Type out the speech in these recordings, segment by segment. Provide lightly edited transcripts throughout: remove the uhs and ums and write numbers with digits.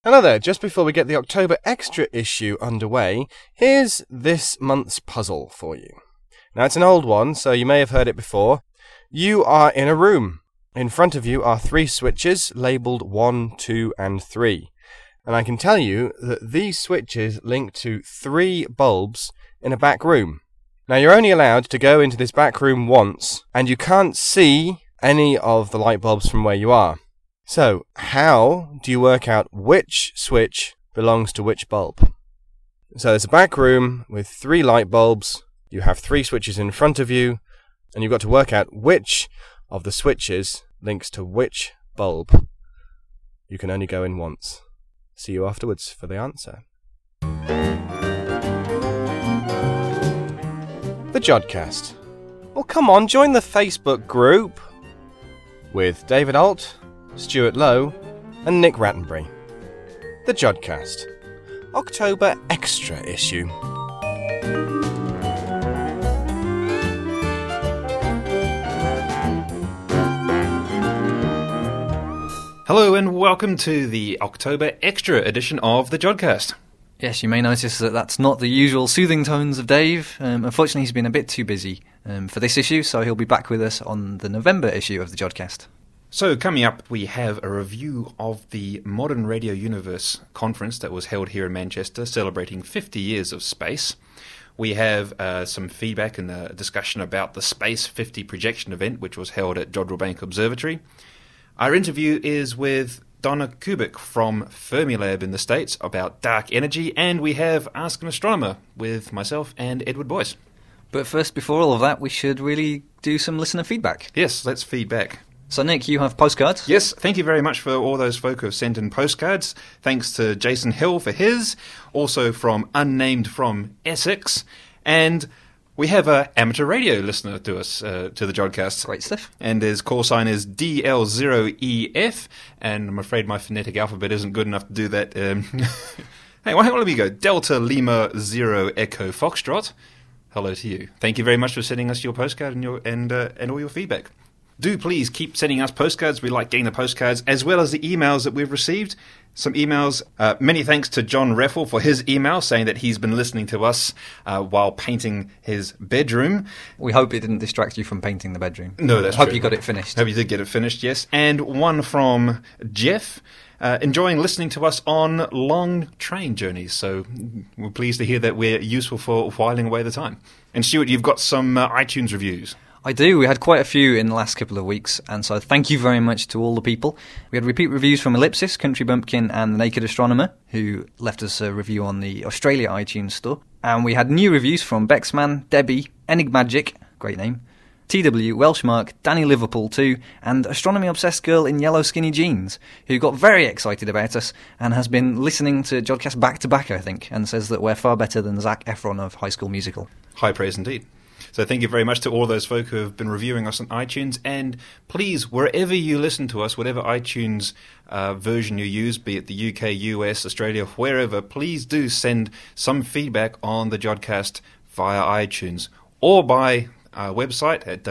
Hello there, just before we get the October Extra issue underway, here's this month's puzzle for you. Now it's an old one, so you may have heard it before. You are in a room. In front of you are 3 switches labelled 1, 2 and 3. And I can tell you that these switches link to 3 bulbs in a back room. Now you're only allowed to go into this back room once, and you can't see any of the light bulbs from where you are. So, how do you work out which switch belongs to which bulb? So there's a back room with 3 light bulbs, you have 3 switches in front of you, and you've got to work out which of the switches links to which bulb. You can only go in once. See you afterwards for the answer. The Jodcast. Well, come on, join the Facebook group with David Alt, Stuart Lowe and Nick Rattenbury. The Jodcast. October Extra issue. Hello and welcome to the October Extra edition of the Jodcast. Yes, you may notice that that's not the usual soothing tones of Dave. Unfortunately, he's been a bit too busy for this issue, so he'll be back with us on the November issue of the Jodcast. So coming up, we have a review of the Modern Radio Universe conference that was held here in Manchester, celebrating 50 years of space. We have some feedback and a discussion about the Space 50 projection event, which was held at Jodrell Bank Observatory. Our interview is with Donna Kubik from Fermilab in the States about dark energy, and we have Ask an Astronomer with myself and Edward Boyce. But first, before all of that, we should really do some listener feedback. Yes, let's feedback. So, Nick, you have postcards? Yes, thank you very much for all those folk who have sent in postcards. Thanks to Jason Hill for his, also from Unnamed from Essex, and we have an amateur radio listener to us, to the Jodcast. Great stuff. And his call sign is DL0EF, and I'm afraid my phonetic alphabet isn't good enough to do that. Hey, well, let me go. Delta Lima 0 Echo Foxtrot. Hello to you. Thank you very much for sending us your postcard and all your feedback. Do please keep sending us postcards. We like getting the postcards, as well as the emails that we've received. Some emails. Many thanks to John Reffel for his email, saying that he's been listening to us while painting his bedroom. We hope it didn't distract you from painting the bedroom. No, that's true. Hope you got it finished. Hope you did get it finished, yes. And one from Jeff, enjoying listening to us on long train journeys. So we're pleased to hear that we're useful for whiling away the time. And Stuart, you've got some iTunes reviews. I do. We had quite a few in the last couple of weeks, and so thank you very much to all the people. We had repeat reviews from Ellipsis, Country Bumpkin and The Naked Astronomer, who left us a review on the Australia iTunes store. And we had new reviews from Bexman, Debbie, Enigmagic, great name, TW, Welshmark, Danny Liverpool too, and astronomy-obsessed girl in yellow skinny jeans, who got very excited about us and has been listening to Jodcast back-to-back, I think, and says that we're far better than Zac Efron of High School Musical. High praise indeed. So thank you very much to all those folk who have been reviewing us on iTunes, and please, wherever you listen to us, whatever iTunes version you use, be it the UK, US, Australia, wherever, please do send some feedback on the Jodcast via iTunes, or by our website at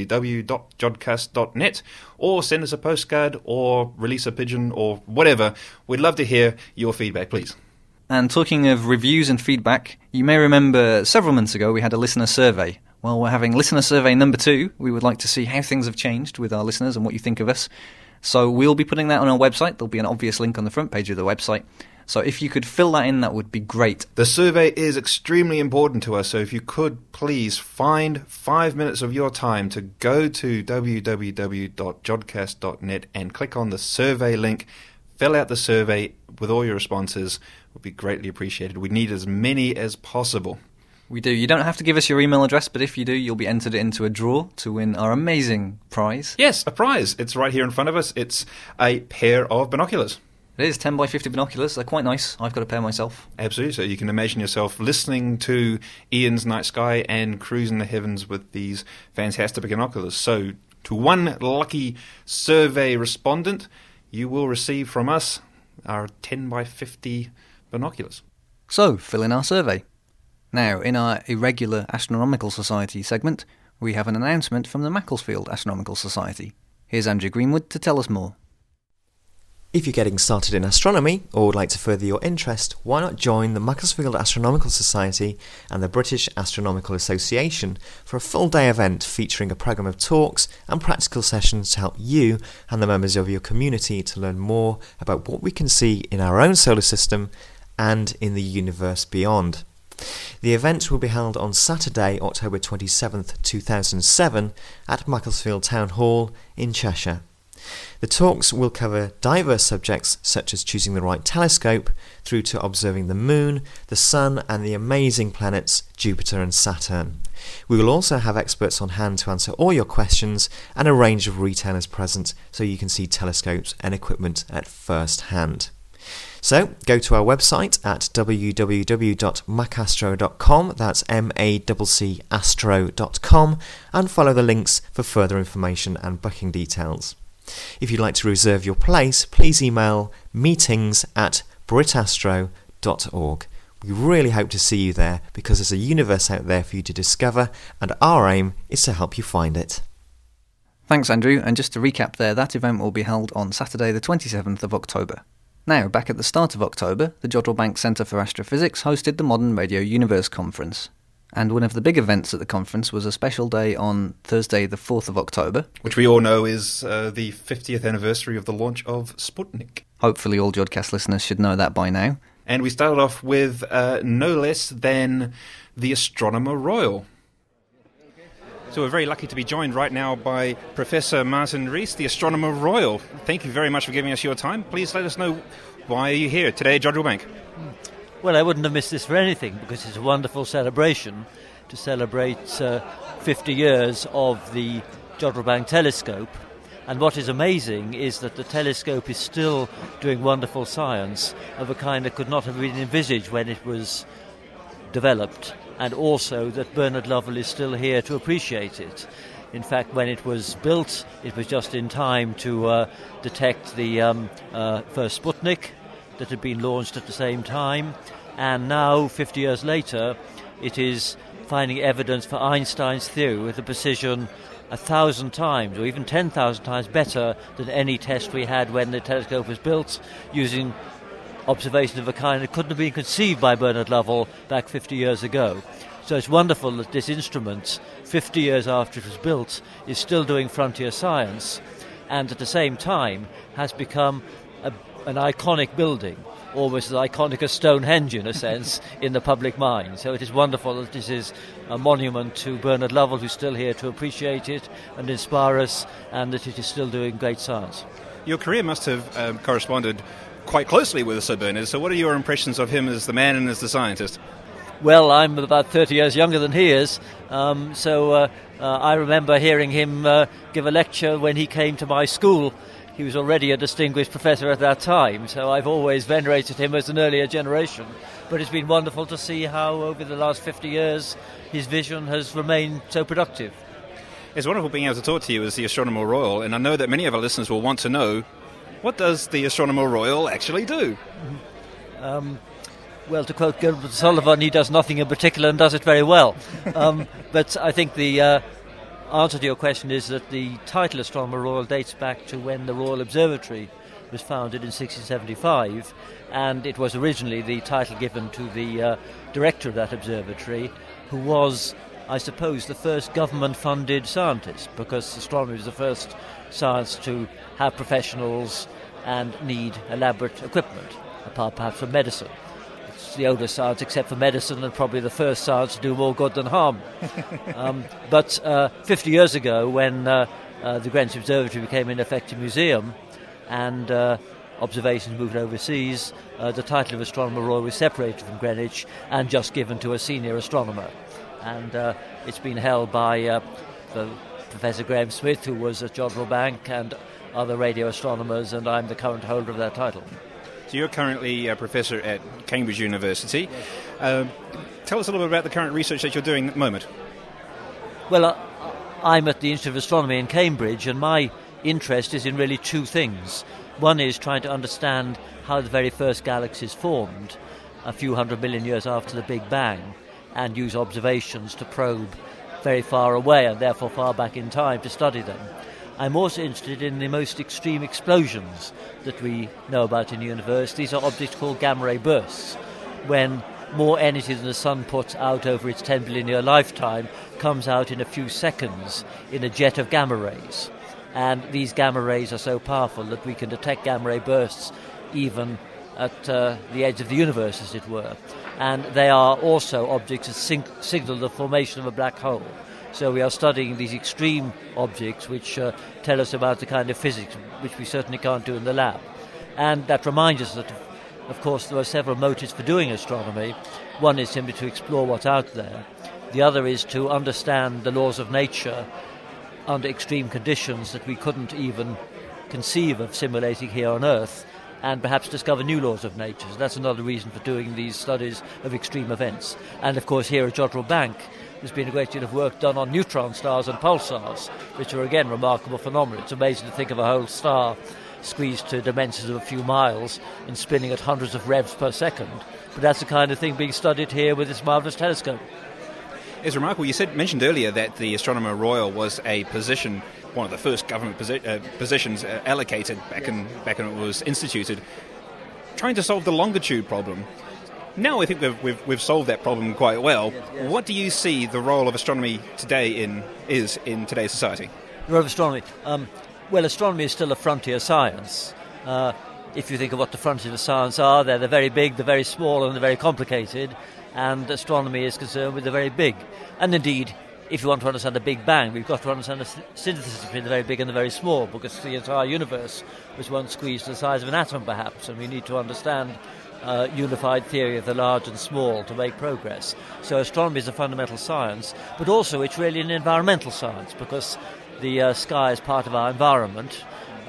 www.jodcast.net, or send us a postcard, or release a pigeon, or whatever. We'd love to hear your feedback, please. And talking of reviews and feedback, you may remember several months ago we had a listener survey. Well, we're having listener survey number 2. We would like to see how things have changed with our listeners and what you think of us. So we'll be putting that on our website. There'll be an obvious link on the front page of the website. So if you could fill that in, that would be great. The survey is extremely important to us, so if you could please find 5 minutes of your time to go to www.jodcast.net and click on the survey link, fill out the survey with all your responses. Would be greatly appreciated. We need as many as possible. We do. You don't have to give us your email address, but if you do, you'll be entered into a draw to win our amazing prize. Yes, a prize. It's right here in front of us. It's a pair of binoculars. It is 10 by 50 binoculars. They're quite nice. I've got a pair myself. Absolutely. So you can imagine yourself listening to Ian's Night Sky and cruising the heavens with these fantastic binoculars. So to one lucky survey respondent, you will receive from us our 10 by 50 binoculars. So, fill in our survey. Now, in our Irregular Astronomical Society segment, we have an announcement from the Macclesfield Astronomical Society. Here's Andrew Greenwood to tell us more. If you're getting started in astronomy or would like to further your interest, why not join the Macclesfield Astronomical Society and the British Astronomical Association for a full-day event featuring a programme of talks and practical sessions to help you and the members of your community to learn more about what we can see in our own solar system and in the universe beyond. The event will be held on Saturday, October 27th, 2007 at Macclesfield Town Hall in Cheshire. The talks will cover diverse subjects such as choosing the right telescope through to observing the Moon, the Sun and the amazing planets Jupiter and Saturn. We will also have experts on hand to answer all your questions and a range of retailers present so you can see telescopes and equipment at first hand. So go to our website at www.macastro.com, that's MACCastro.com, and follow the links for further information and booking details. If you'd like to reserve your place, please email meetings@britastro.org. We really hope to see you there because there's a universe out there for you to discover, and our aim is to help you find it. Thanks, Andrew, and just to recap there, that event will be held on Saturday the 27th of October. Now, back at the start of October, the Jodrell Bank Centre for Astrophysics hosted the Modern Radio Universe Conference. And one of the big events at the conference was a special day on Thursday the 4th of October. Which we all know is the 50th anniversary of the launch of Sputnik. Hopefully all Jodcast listeners should know that by now. And we started off with no less than the Astronomer Royal. So we're very lucky to be joined right now by Professor Martin Rees, the Astronomer Royal. Thank you very much for giving us your time. Please let us know why are you here today at Jodrell Bank. Well, I wouldn't have missed this for anything because it's a wonderful celebration to celebrate 50 years of the Jodrell Bank telescope. And what is amazing is that the telescope is still doing wonderful science of a kind that could not have been envisaged when it was developed, and also that Bernard Lovell is still here to appreciate it. In fact, when it was built, it was just in time to detect the first Sputnik that had been launched at the same time, and now, 50 years later, it is finding evidence for Einstein's theory with a precision 1,000 times or even 10,000 times better than any test we had when the telescope was built, using observations of a kind that couldn't have been conceived by Bernard Lovell back 50 years ago. So it's wonderful that this instrument, 50 years after it was built, is still doing frontier science, and at the same time has become an iconic building, almost as iconic as Stonehenge in a sense, in the public mind. So it is wonderful that this is a monument to Bernard Lovell, who's still here to appreciate it and inspire us, and that it is still doing great science. Your career must have corresponded quite closely with Sir Bernard, so what are your impressions of him as the man and as the scientist? Well, I'm about 30 years younger than he is, so I remember hearing him give a lecture when he came to my school. He was already a distinguished professor at that time, so I've always venerated him as an earlier generation. But it's been wonderful to see how over the last 50 years his vision has remained so productive. It's wonderful being able to talk to you as the Astronomer Royal, and I know that many of our listeners will want to know, what does the Astronomer Royal actually do? Well, to quote Gilbert Sullivan, he does nothing in particular and does it very well. But I think the answer to your question is that the title Astronomer Royal dates back to when the Royal Observatory was founded in 1675, and it was originally the title given to the director of that observatory, who was, I suppose, the first government-funded scientist, because astronomy was the first science to have professionals and need elaborate equipment, apart perhaps from medicine. It's the oldest science except for medicine, and probably the first science to do more good than harm. But 50 years ago, when the Greenwich Observatory became an effective museum and observations moved overseas, the title of Astronomer Royal was separated from Greenwich and just given to a senior astronomer. And it's been held by Professor Graham Smith, who was at Jodrell Bank, and other radio astronomers, and I'm the current holder of that title. So you're currently a professor at Cambridge University. Tell us a little bit about the current research that you're doing at the moment. Well, I'm at the Institute of Astronomy in Cambridge, and my interest is in really two things. One is trying to understand how the very first galaxies formed a few 100 million years after the Big Bang, and use observations to probe very far away and therefore far back in time to study them. I'm also interested in the most extreme explosions that we know about in the universe. These are objects called gamma ray bursts, when more energy than the sun puts out over its 10 billion year lifetime comes out in a few seconds in a jet of gamma rays. And these gamma rays are so powerful that we can detect gamma ray bursts even at the edge of the universe, as it were. And they are also objects that signal the formation of a black hole. So we are studying these extreme objects which tell us about the kind of physics which we certainly can't do in the lab. And that reminds us that, of course, there are several motives for doing astronomy. One is simply to explore what's out there. The other is to understand the laws of nature under extreme conditions that we couldn't even conceive of simulating here on Earth, and perhaps discover new laws of nature. So that's another reason for doing these studies of extreme events. And of course here at Jodrell Bank there's been a great deal of work done on neutron stars and pulsars, which are again remarkable phenomena. It's amazing to think of a whole star squeezed to dimensions of a few miles and spinning at hundreds of revs per second. But that's the kind of thing being studied here with this marvellous telescope. It's remarkable. You mentioned earlier that the Astronomer Royal was a position, one of the first government positions allocated back when it was instituted, trying to solve the longitude problem. Now I think we've solved that problem quite well. Yes. What do you see the role of astronomy today is in today's society? The role of astronomy? Well, astronomy is still a frontier science. If you think of what the frontiers of science are, they're the very big, the very small, and the very complicated. And astronomy is concerned with the very big. And indeed, if you want to understand the Big Bang, we've got to understand the synthesis between the very big and the very small, because the entire universe was once squeezed to the size of an atom, perhaps, and we need to understand unified theory of the large and small to make progress. So astronomy is a fundamental science, but also it's really an environmental science, because the sky is part of our environment,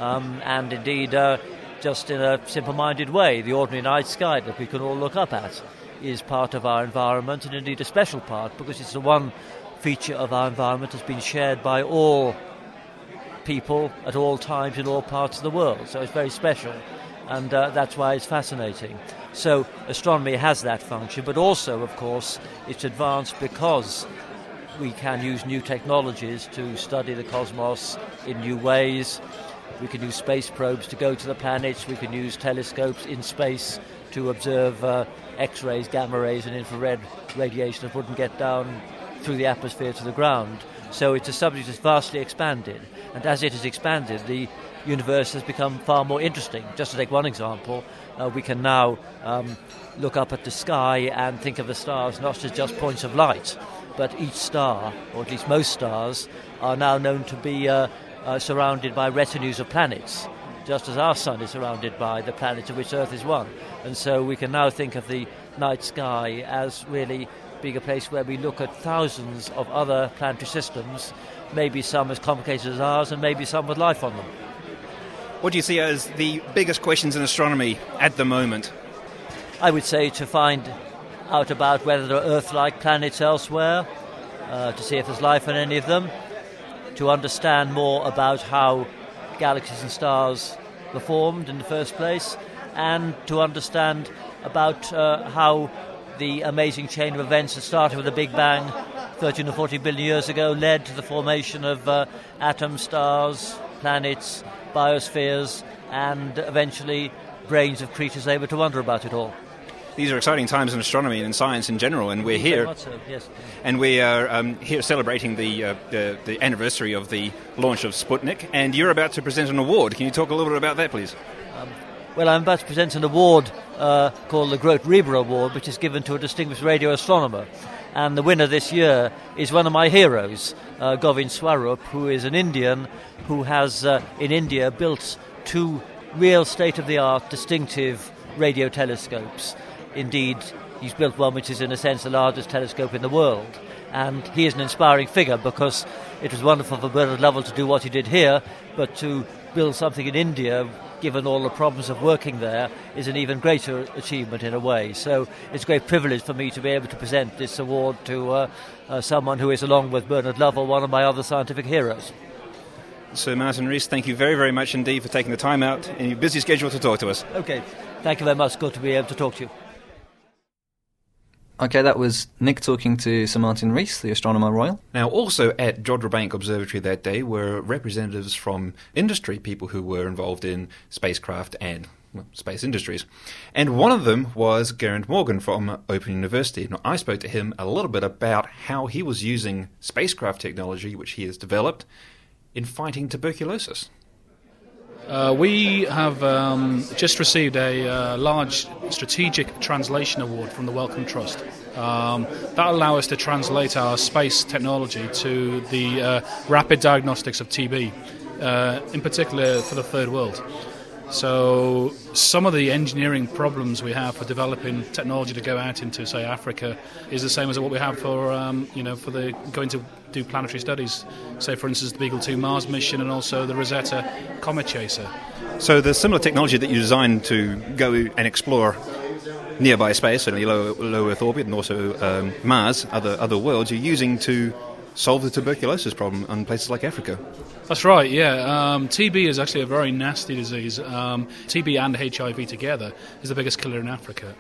and indeed, just in a simple-minded way, the ordinary night sky that we can all look up at is part of our environment, and indeed a special part, because it's the one feature of our environment that's been shared by all people at all times in all parts of the world. So it's very special, and that's why it's fascinating. So astronomy has that function, but also, of course, it's advanced because we can use new technologies to study the cosmos in new ways. We can use space probes to go to the planets. We can use telescopes in space to observe X-rays, gamma rays and infrared radiation that wouldn't get down through the atmosphere to the ground. So it's a subject that's vastly expanded. And as it has expanded, the universe has become far more interesting. Just to take one example, we can now look up at the sky and think of the stars not as just points of light, but each star, or at least most stars, are now known to be surrounded by retinues of planets, just as our sun is surrounded by the planets of which Earth is one. And so we can now think of the night sky as really being a place where we look at thousands of other planetary systems, maybe some as complicated as ours and maybe some with life on them. What do you see as the biggest questions in astronomy at the moment? I would say to find out about whether there are Earth-like planets elsewhere, to see if there's life on any of them, to understand more about how galaxies and stars were formed in the first place, and to understand about how the amazing chain of events that started with the Big Bang 13 or 14 billion years ago led to the formation of atoms, stars, planets, biospheres, and eventually brains of creatures able to wonder about it all. These are exciting times in astronomy and in science in general, and we're here. Very much so, yes. And we are here celebrating the anniversary of the launch of Sputnik, and you're about to present an award. Can you talk a little bit about that, please? Well, I'm about to present an award called the Grote-Reber Award, which is given to a distinguished radio astronomer. And the winner this year is one of my heroes, Govind Swarup, who is an Indian who has, in India, built two real state-of-the-art, distinctive radio telescopes. Indeed, he's built one which is, in a sense, the largest telescope in the world. And he is an inspiring figure because it was wonderful for Bernard Lovell to do what he did here, but to build something in India, given all the problems of working there, is an even greater achievement in a way. So it's a great privilege for me to be able to present this award to someone who is, along with Bernard Lovell, one of my other scientific heroes. Sir Martin Rees, thank you very, very much indeed for taking the time out in your busy schedule to talk to us. Okay, thank you very much. Good to be able to talk to you. Okay, that was Nick talking to Sir Martin Rees, the Astronomer Royal. Now, also at Jodrell Bank Observatory that day were representatives from industry, people who were involved in spacecraft and space industries. And one of them was Geraint Morgan from Open University. Now, I spoke to him a little bit about how he was using spacecraft technology, which he has developed, in fighting tuberculosis. We have just received a large strategic translation award from the Wellcome Trust. That allows us to translate our space technology to the rapid diagnostics of TB, in particular for the Third World. So some of the engineering problems we have for developing technology to go out into, say, Africa, is the same as what we have for, for the going to do planetary studies. Say, for instance, the Beagle 2 Mars mission and also the Rosetta Comet Chaser. So the similar technology that you designed to go and explore nearby space, certainly low Earth orbit, and also Mars, other worlds, you're using to solve the tuberculosis problem in places like Africa. That's right, yeah. TB is actually a very nasty disease. TB and HIV together is the biggest killer in Africa.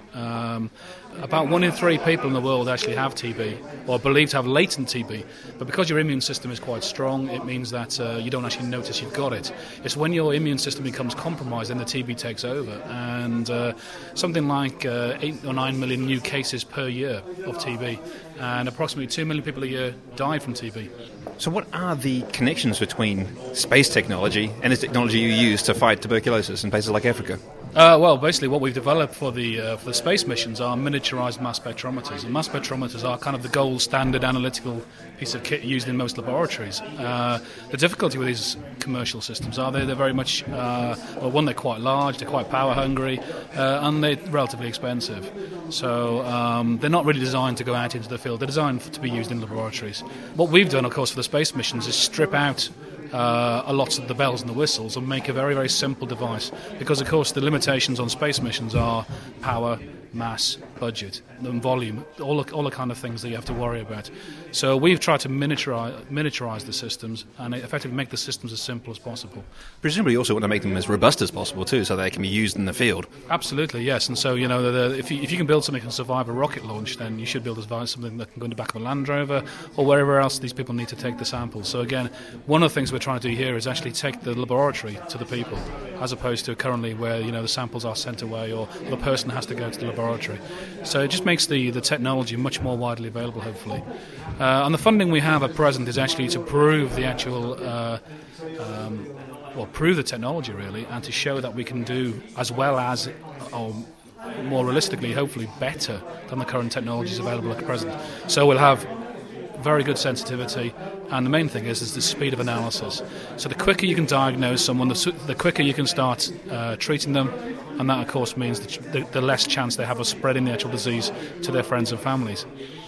About 1 in 3 people in the world actually have TB, or are believed to have latent TB. But because your immune system is quite strong, it means that you don't actually notice you've got it. It's when your immune system becomes compromised, then the TB takes over. And something like 8 or 9 million new cases per year of TB. And approximately 2 million people a year die from TB. So what are the connections between space technology and the technology you use to fight tuberculosis in places like Africa? Well, basically what we've developed for the space missions are miniaturized mass spectrometers. And mass spectrometers are kind of the gold standard analytical piece of kit used in most laboratories. The difficulty with these commercial systems are they're very much, one, they're quite large, they're quite power hungry, and they're relatively expensive. So they're not really designed to go out into the field. They're designed to be used in laboratories. What we've done, of course, for the space missions is strip out a lot of the bells and the whistles and make a very, very simple device. Because, of course, the limitations on space missions are power, mass, budget, and volume, all the kind of things that you have to worry about. So we've tried to miniaturize the systems and effectively make the systems as simple as possible. Presumably you also want to make them as robust as possible too, so they can be used in the field. Absolutely, yes. And so, if you can build something that can survive a rocket launch, then you should build something that can go in the back of a Land Rover or wherever else these people need to take the samples. So again, one of the things we're trying to do here is actually take the laboratory to the people, as opposed to currently where the samples are sent away or the person has to go to the laboratory. So it just makes the technology much more widely available, hopefully. And the funding we have at present is actually to prove the actual, prove the technology really, and to show that we can do as well as, or more realistically, hopefully better than the current technologies available at present. So we'll have very good sensitivity, and the main thing is the speed of analysis. So the quicker you can diagnose someone, the quicker you can start treating them, and that of course means the less chance they have of spreading the actual disease to their friends and families.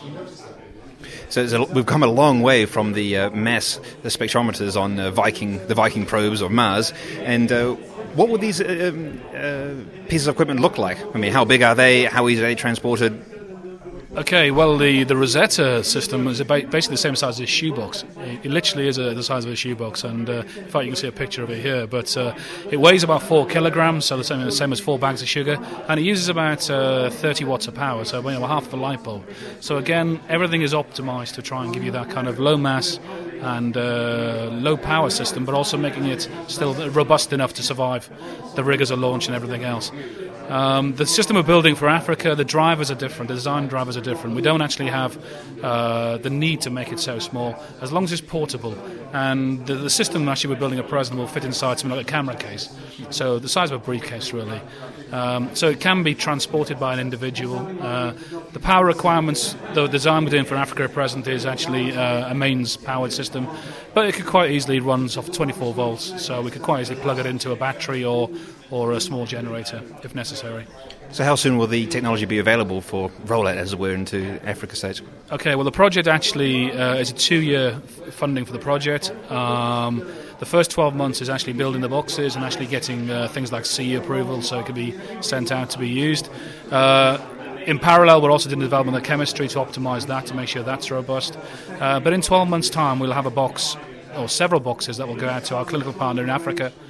So we've come a long way from the spectrometers on the Viking probes of Mars, and what would these pieces of equipment look like? I mean, how big are they? How easy are they transported? Okay, well, the Rosetta system is basically the same size as a shoebox. It literally is the size of a shoebox, and in fact, you can see a picture of it here. But it weighs about 4 kilograms, so the same as 4 bags of sugar, and it uses about 30 watts of power, so half of a light bulb. So again, everything is optimized to try and give you that kind of low mass and low power system, but also making it still robust enough to survive the rigors of launch and everything else. The system we're building for Africa, the drivers are different, the design drivers are different. We don't actually have the need to make it so small, as long as it's portable. And the system actually we're building at present will fit inside something like a camera case, so the size of a briefcase really. So it can be transported by an individual. The power requirements, the design we're doing for Africa at present is actually a mains-powered system, but it could quite easily run off 24 volts, so we could quite easily plug it into a battery or a small generator if necessary. So how soon will the technology be available for rollout, as it were, into Africa states? Okay, well the project actually is a 2-year funding for the project. The first 12 months is actually building the boxes and actually getting things like CE approval so it can be sent out to be used. In parallel, we're also doing the development of chemistry to optimise that, to make sure that's robust. But in 12 months' time, we'll have a box, or several boxes, that will go out to our clinical partner in Africa.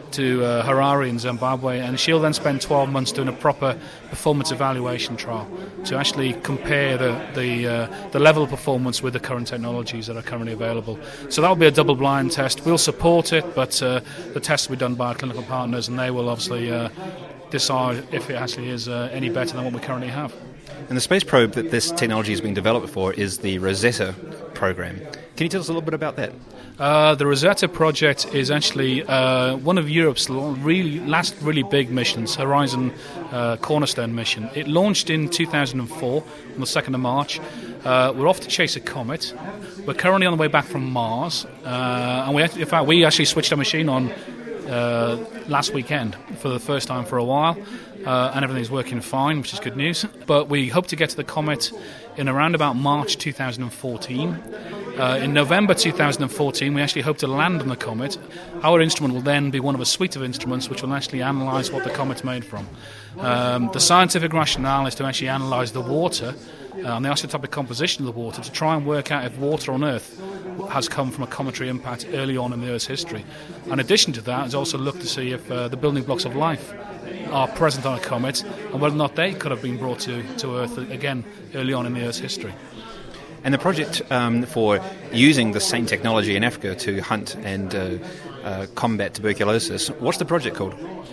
to Harare in Zimbabwe, and she'll then spend 12 months doing a proper performance evaluation trial to actually compare the level of performance with the current technologies that are currently available. So that will be a double-blind test. We'll support it, but the test will be done by our clinical partners, and they will obviously decide if it actually is any better than what we currently have. And the space probe that this technology is being developed for is the Rosetta program. Can you tell us a little bit about that? The Rosetta project is actually one of Europe's last really big missions, Horizon Cornerstone mission. It launched in 2004 on the 2nd of March. We're off to chase a comet. We're currently on the way back from Mars. And we actually switched our machine on last weekend for the first time for a while. And everything's working fine, which is good news. But we hope to get to the comet in around about March 2014. In November 2014, we actually hope to land on the comet. Our instrument will then be one of a suite of instruments which will actually analyse what the comet's made from. The scientific rationale is to actually analyse the water and the isotopic composition of the water to try and work out if water on Earth has come from a cometary impact early on in the Earth's history. In addition to that, is also look to see if the building blocks of life are present on a comet and whether or not they could have been brought to Earth again early on in the Earth's history. And the project for using the same technology in Africa to hunt and combat tuberculosis, what's the project called?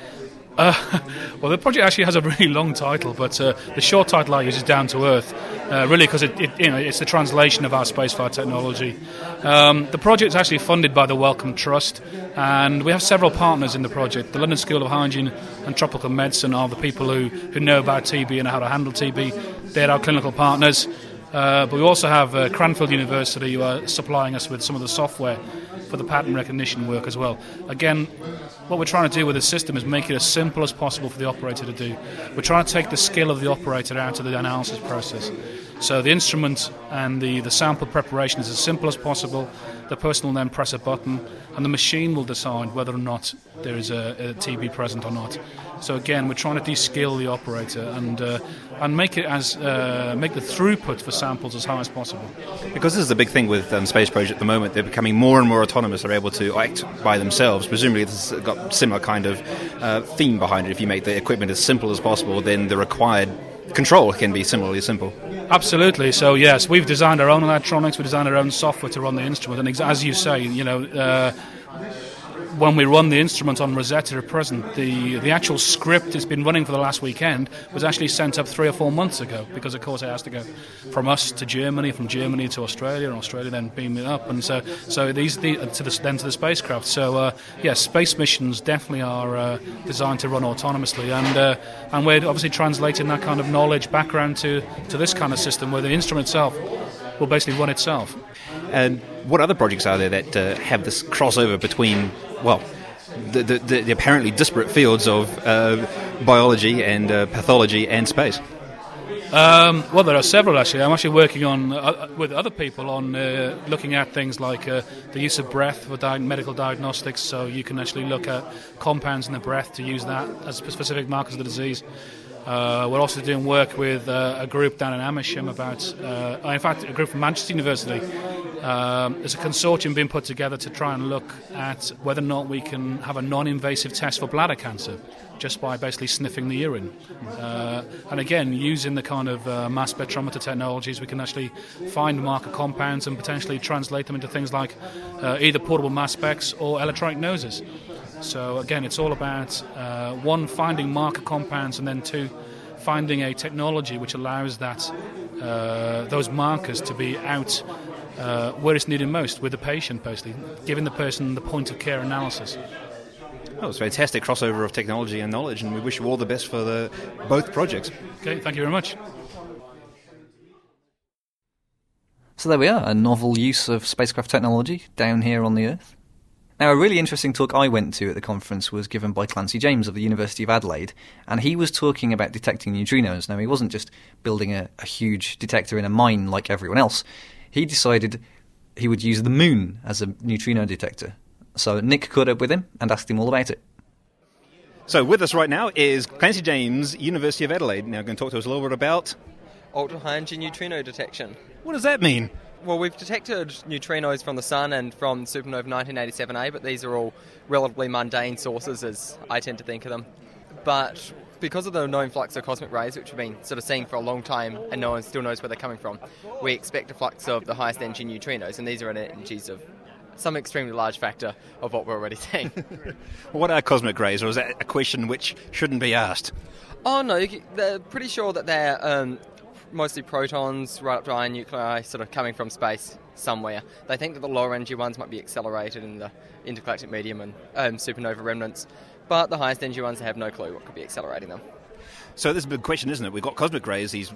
Well, the project actually has a really long title, but the short title I use is Down to Earth, really because it's the translation of our spaceflight technology. The project is actually funded by the Wellcome Trust, and we have several partners in the project. The London School of Hygiene and Tropical Medicine are the people who know about TB and how to handle TB. They're our clinical partners. But we also have Cranfield University who are supplying us with some of the software for the pattern recognition work as well. Again, what we're trying to do with this system is make it as simple as possible for the operator to do. We're trying to take the skill of the operator out of the analysis process. So the instrument and the sample preparation is as simple as possible. The person will then press a button and the machine will decide whether or not there is a TB present or not. So again, we're trying to de-skill the operator and make it make the throughput for samples as high as possible. Because this is the big thing with Space Project at the moment, they're becoming more and more autonomous. They're able to act by themselves. Presumably this has got similar kind of theme behind it. If you make the equipment as simple as possible, then the required control can be similarly simple. Absolutely. So yes, we've designed our own electronics, we designed our own software to run the instrument, and as you say, when we run the instrument on Rosetta at present, the actual script that's been running for the last weekend was actually sent up 3 or 4 months ago, because of course it has to go from us to Germany, from Germany to Australia, and Australia then beam it up, and so these to the spacecraft. So yes, space missions definitely are designed to run autonomously, and we're obviously translating that kind of knowledge background to this kind of system where the instrument itself will basically run itself. And what other projects are there that have this crossover between, well, the apparently disparate fields of biology and pathology and space? Well, there are several actually. I'm actually working on with other people on looking at things like the use of breath for medical diagnostics. So you can actually look at compounds in the breath to use that as specific markers of the disease. We're also doing work with a group down in Amersham in fact, a group from Manchester University. There's a consortium being put together to try and look at whether or not we can have a non-invasive test for bladder cancer just by basically sniffing the urine. And again, using the kind of mass spectrometer technologies, we can actually find marker compounds and potentially translate them into things like either portable mass specs or electronic noses. So again, it's all about, one, finding marker compounds, and then two, finding a technology which allows those markers to be out where it's needed most, with the patient, basically, giving the person the point of care analysis. Oh, it's a fantastic crossover of technology and knowledge, and we wish you all the best for both projects. Okay, thank you very much. So there we are, a novel use of spacecraft technology down here on the Earth. Now, a really interesting talk I went to at the conference was given by Clancy James of the University of Adelaide, and he was talking about detecting neutrinos. Now, he wasn't just building a huge detector in a mine like everyone else. He decided he would use the moon as a neutrino detector. So Nick caught up with him and asked him all about it. So with us right now is Clancy James, University of Adelaide. Now going to talk to us a little bit about ultra-high energy neutrino detection. What does that mean? Well, we've detected neutrinos from the Sun and from supernova 1987A, but these are all relatively mundane sources, as I tend to think of them. But because of the known flux of cosmic rays, which have been sort of seen for a long time and no one still knows where they're coming from, we expect a flux of the highest energy neutrinos, and these are at energies of some extremely large factor of what we're already seeing. What are cosmic rays, or is that a question which shouldn't be asked? Oh, no, they're pretty sure that they're mostly protons, right up to ion nuclei, sort of coming from space somewhere. They think that the lower energy ones might be accelerated in the intergalactic medium and supernova remnants, but the highest energy ones, they have no clue what could be accelerating them. So this is a big question, isn't it? We've got cosmic rays, these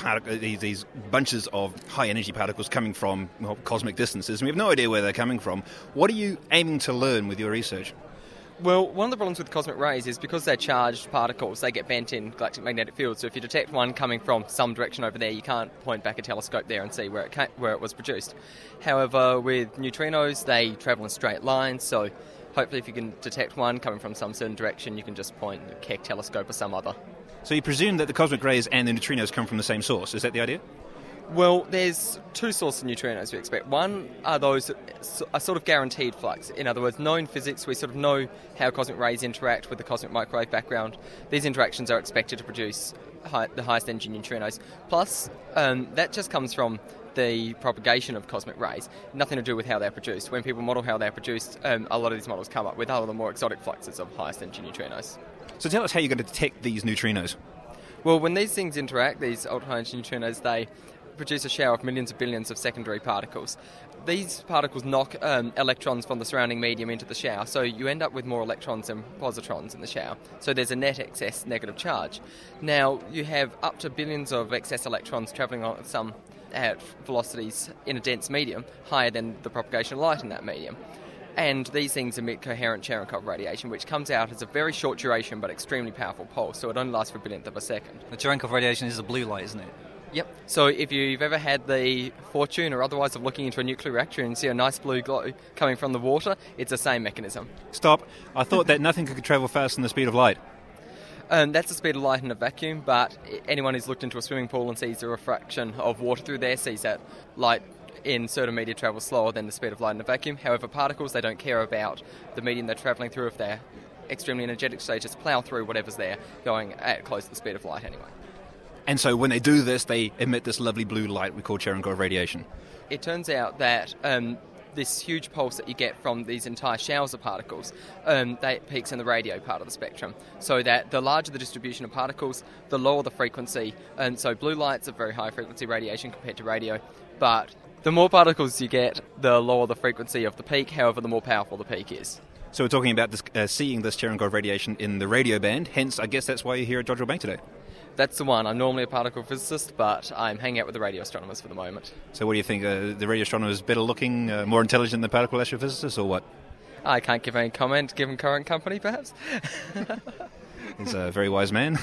bunches of high-energy particles coming from cosmic distances, and we have no idea where they're coming from. What are you aiming to learn with your research? Well, one of the problems with cosmic rays is because they're charged particles, they get bent in galactic magnetic fields. So if you detect one coming from some direction over there, you can't point back a telescope there and see where it was produced. However, with neutrinos, they travel in straight lines, so hopefully if you can detect one coming from some certain direction, you can just point a Keck telescope or some other. So you presume that the cosmic rays and the neutrinos come from the same source. Is that the idea? Well, there's two sources of neutrinos we expect. One are those a sort of guaranteed flux. In other words, known physics, we sort of know how cosmic rays interact with the cosmic microwave background. These interactions are expected to produce the highest energy neutrinos. Plus, that just comes from the propagation of cosmic rays, nothing to do with how they're produced. When people model how they're produced, a lot of these models come up with other more exotic fluxes of highest energy neutrinos. So tell us how you're going to detect these neutrinos. Well, when these things interact, these ultra-high energy neutrinos, they produce a shower of millions of billions of secondary particles. These particles knock electrons from the surrounding medium into the shower, so you end up with more electrons than positrons in the shower. So there's a net excess negative charge. Now, you have up to billions of excess electrons travelling at velocities in a dense medium, higher than the propagation of light in that medium. And these things emit coherent Cherenkov radiation, which comes out as a very short duration but extremely powerful pulse, so it only lasts for a billionth of a second. The Cherenkov radiation is the blue light, isn't it? Yep. So if you've ever had the fortune or otherwise of looking into a nuclear reactor and see a nice blue glow coming from the water, it's the same mechanism. Stop. I thought that nothing could travel faster than the speed of light. That's the speed of light in a vacuum, but anyone who's looked into a swimming pool and sees a refraction of water through there sees that light in certain media travels slower than the speed of light in a vacuum. However, particles, they don't care about the medium they're travelling through. If they're extremely energetic, so they just plough through whatever's there, going at close to the speed of light anyway. And so when they do this, they emit this lovely blue light we call Cherenkov radiation. It turns out that this huge pulse that you get from these entire showers of particles, that peaks in the radio part of the spectrum. So that the larger the distribution of particles, the lower the frequency. And so blue light's a very high frequency radiation compared to radio. But the more particles you get, the lower the frequency of the peak. However, the more powerful the peak is. So we're talking about this, seeing this Cherenkov radiation in the radio band. Hence, I guess that's why you're here at Jodrell Bank today. That's the one. I'm normally a particle physicist, but I'm hanging out with the radio astronomers for the moment. So what do you think? The radio astronomers better looking, more intelligent than particle astrophysicists, or what? I can't give any comment, given current company, perhaps. He's a very wise man.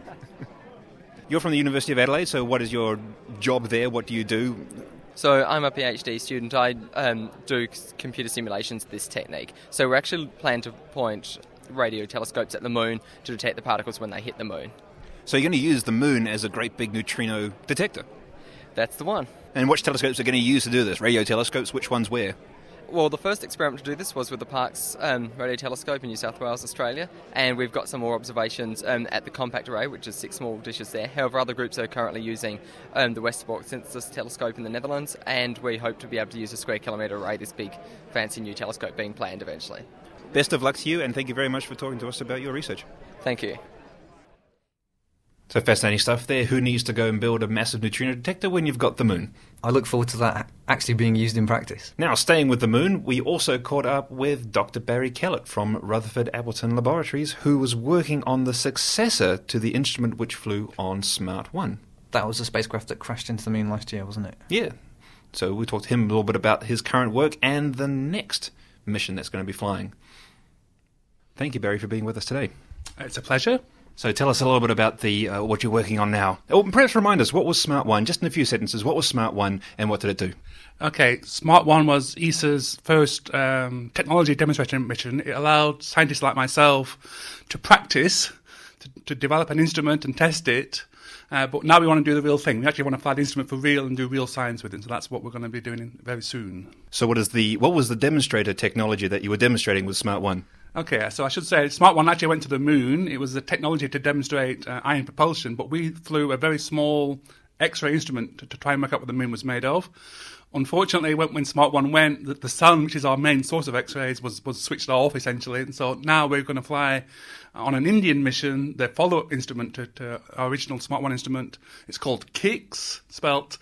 You're from the University of Adelaide, so what is your job there? What do you do? So I'm a PhD student. I do computer simulations of this technique. So we're actually planning to point radio telescopes at the moon to detect the particles when they hit the moon. So you're going to use the moon as a great big neutrino detector? That's the one. And which telescopes are going to use to do this? Radio telescopes? Which ones where? Well, the first experiment to do this was with the Parkes radio telescope in New South Wales, Australia, and we've got some more observations at the compact array, which is 6 small dishes there. However, other groups are currently using the Westerbork Synthesis telescope in the Netherlands, and we hope to be able to use a square kilometre array, this big fancy new telescope being planned eventually. Best of luck to you, and thank you very much for talking to us about your research. Thank you. So fascinating stuff there. Who needs to go and build a massive neutrino detector when you've got the moon? I look forward to that actually being used in practice. Now, staying with the moon, we also caught up with Dr. Barry Kellett from Rutherford Appleton Laboratories, who was working on the successor to the instrument which flew on SMART 1. That was the spacecraft that crashed into the moon last year, wasn't it? Yeah. So we talked to him a little bit about his current work and the next mission that's going to be flying. Thank you, Barry, for being with us today. It's a pleasure. So tell us a little bit about the what you're working on now. Oh, perhaps remind us, what was SMART 1? Just in a few sentences, what was SMART 1 and what did it do? Okay, SMART 1 was ESA's first technology demonstration mission. It allowed scientists like myself to practice to develop an instrument and test it. But now we want to do the real thing. We actually want to fly the instrument for real and do real science with it. So that's what we're going to be doing very soon. So what was the demonstrator technology that you were demonstrating with Smart 1? Okay, so I should say Smart 1 actually went to the moon. It was a technology to demonstrate ion propulsion, but we flew a very small X-ray instrument to try and work out what the moon was made of. Unfortunately, when Smart 1 went, the sun, which is our main source of X-rays, was switched off, essentially. And so now we're going to fly on an Indian mission, the follow-up instrument to our original Smart 1 instrument. It's called KIXS, spelt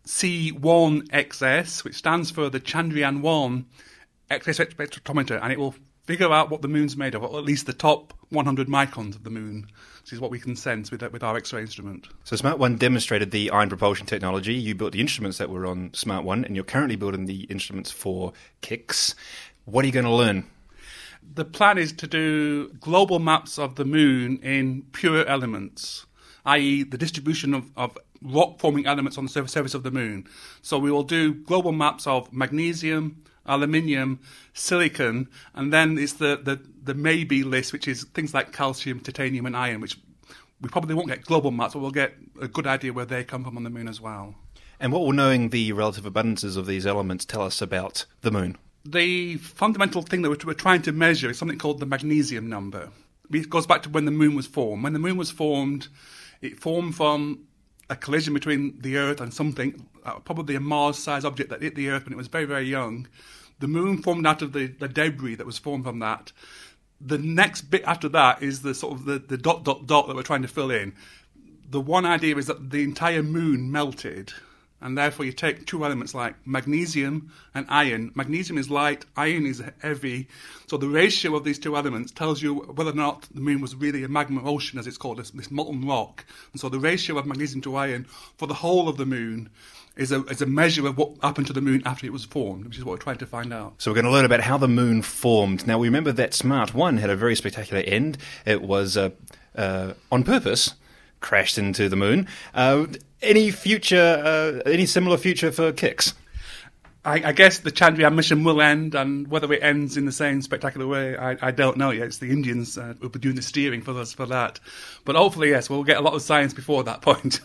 C1XS, which stands for the Chandrayaan-1 X-ray spectrometer, and it will figure out what the moon's made of, or at least the top 100 microns of the moon, which is what we can sense with our X-ray instrument. So Smart 1 demonstrated the ion propulsion technology. You built the instruments that were on Smart 1, and you're currently building the instruments for KIXS. What are you going to learn? The plan is to do global maps of the moon in pure elements, i.e. the distribution of rock-forming elements on the surface of the moon. So we will do global maps of magnesium, aluminium, silicon, and then it's the maybe list, which is things like calcium, titanium, and iron, which we probably won't get global maps, but we'll get a good idea where they come from on the moon as well. And what will knowing the relative abundances of these elements tell us about the moon? The fundamental thing that we're trying to measure is something called the magnesium number. It goes back to when the moon was formed. When the moon was formed, it formed from a collision between the Earth and something, probably a Mars-sized object that hit the Earth when it was very, very young. The moon formed out of the debris that was formed from that. The next bit after that is the sort of the dot that we're trying to fill in. The one idea is that the entire moon melted, and therefore you take two elements like magnesium and iron. Magnesium is light, iron is heavy. So the ratio of these two elements tells you whether or not the moon was really a magma ocean, as it's called, this molten rock. And so the ratio of magnesium to iron for the whole of the moon is a measure of what happened to the moon after it was formed, which is what we're trying to find out. So we're going to learn about how the moon formed. Now, we remember that Smart 1 had a very spectacular end. It was, on purpose, crashed into the moon. Any similar future for KIXS? I guess the Chandrayaan mission will end, and whether it ends in the same spectacular way, I don't know yet. It's the Indians who will be doing the steering for us for that. But hopefully, yes, we'll get a lot of science before that point.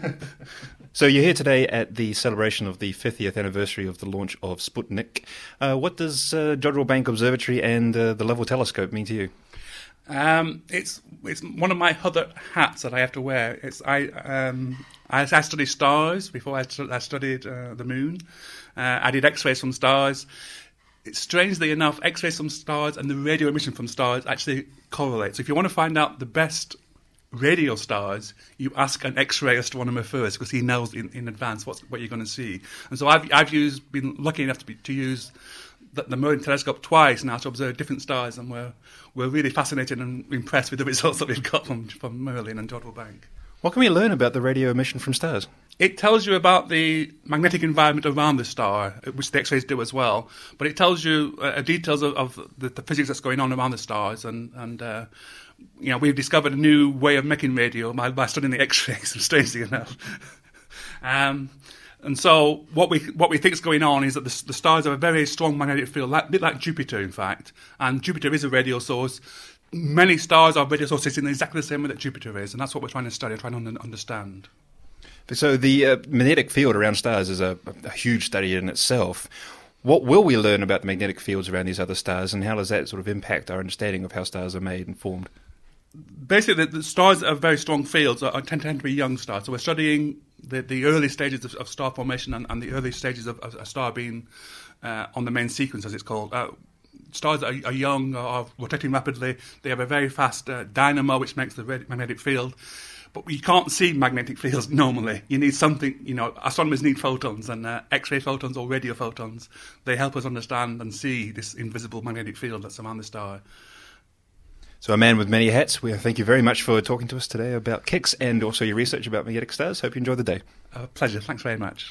So you're here today at the celebration of the 50th anniversary of the launch of Sputnik. What does Jodrell Bank Observatory and the Lovell Telescope mean to you? It's one of my other hats that I have to wear. I studied stars before I studied the moon. I did X-rays from stars. It's strangely enough, X-rays from stars and the radio emission from stars actually correlate. So if you want to find out the best radio stars, you ask an X-ray astronomer first, because he knows in advance what you're going to see. And so I've been lucky enough to use the Merlin telescope twice now to observe different stars, and we're really fascinated and impressed with the results that we've got from Merlin and Jodrell Bank. What can we learn about the radio emission from stars? It tells you about the magnetic environment around the star, which the X-rays do as well. But it tells you details of the physics that's going on around the stars, and we've discovered a new way of making radio by studying the X-rays, strangely enough. And so what we think is going on is that the stars have a very strong magnetic field, a bit like Jupiter, in fact. And Jupiter is a radio source. Many stars are radio sources in exactly the same way that Jupiter is, and that's what we're trying to study, trying to understand. So the magnetic field around stars is a huge study in itself. What will we learn about the magnetic fields around these other stars, and how does that sort of impact our understanding of how stars are made and formed? Basically, the stars that have very strong fields tend to be young stars. So we're studying the early stages of star formation and the early stages of a star being on the main sequence, as it's called. Stars that are young, are rotating rapidly. They have a very fast dynamo, which makes the magnetic field. But you can't see magnetic fields normally. You need something, astronomers need photons, and X-ray photons or radio photons. They help us understand and see this invisible magnetic field that's around the star. So a man with many hats, we thank you very much for talking to us today about KIXS and also your research about magnetic stars. Hope you enjoyed the day. Pleasure. Thanks very much.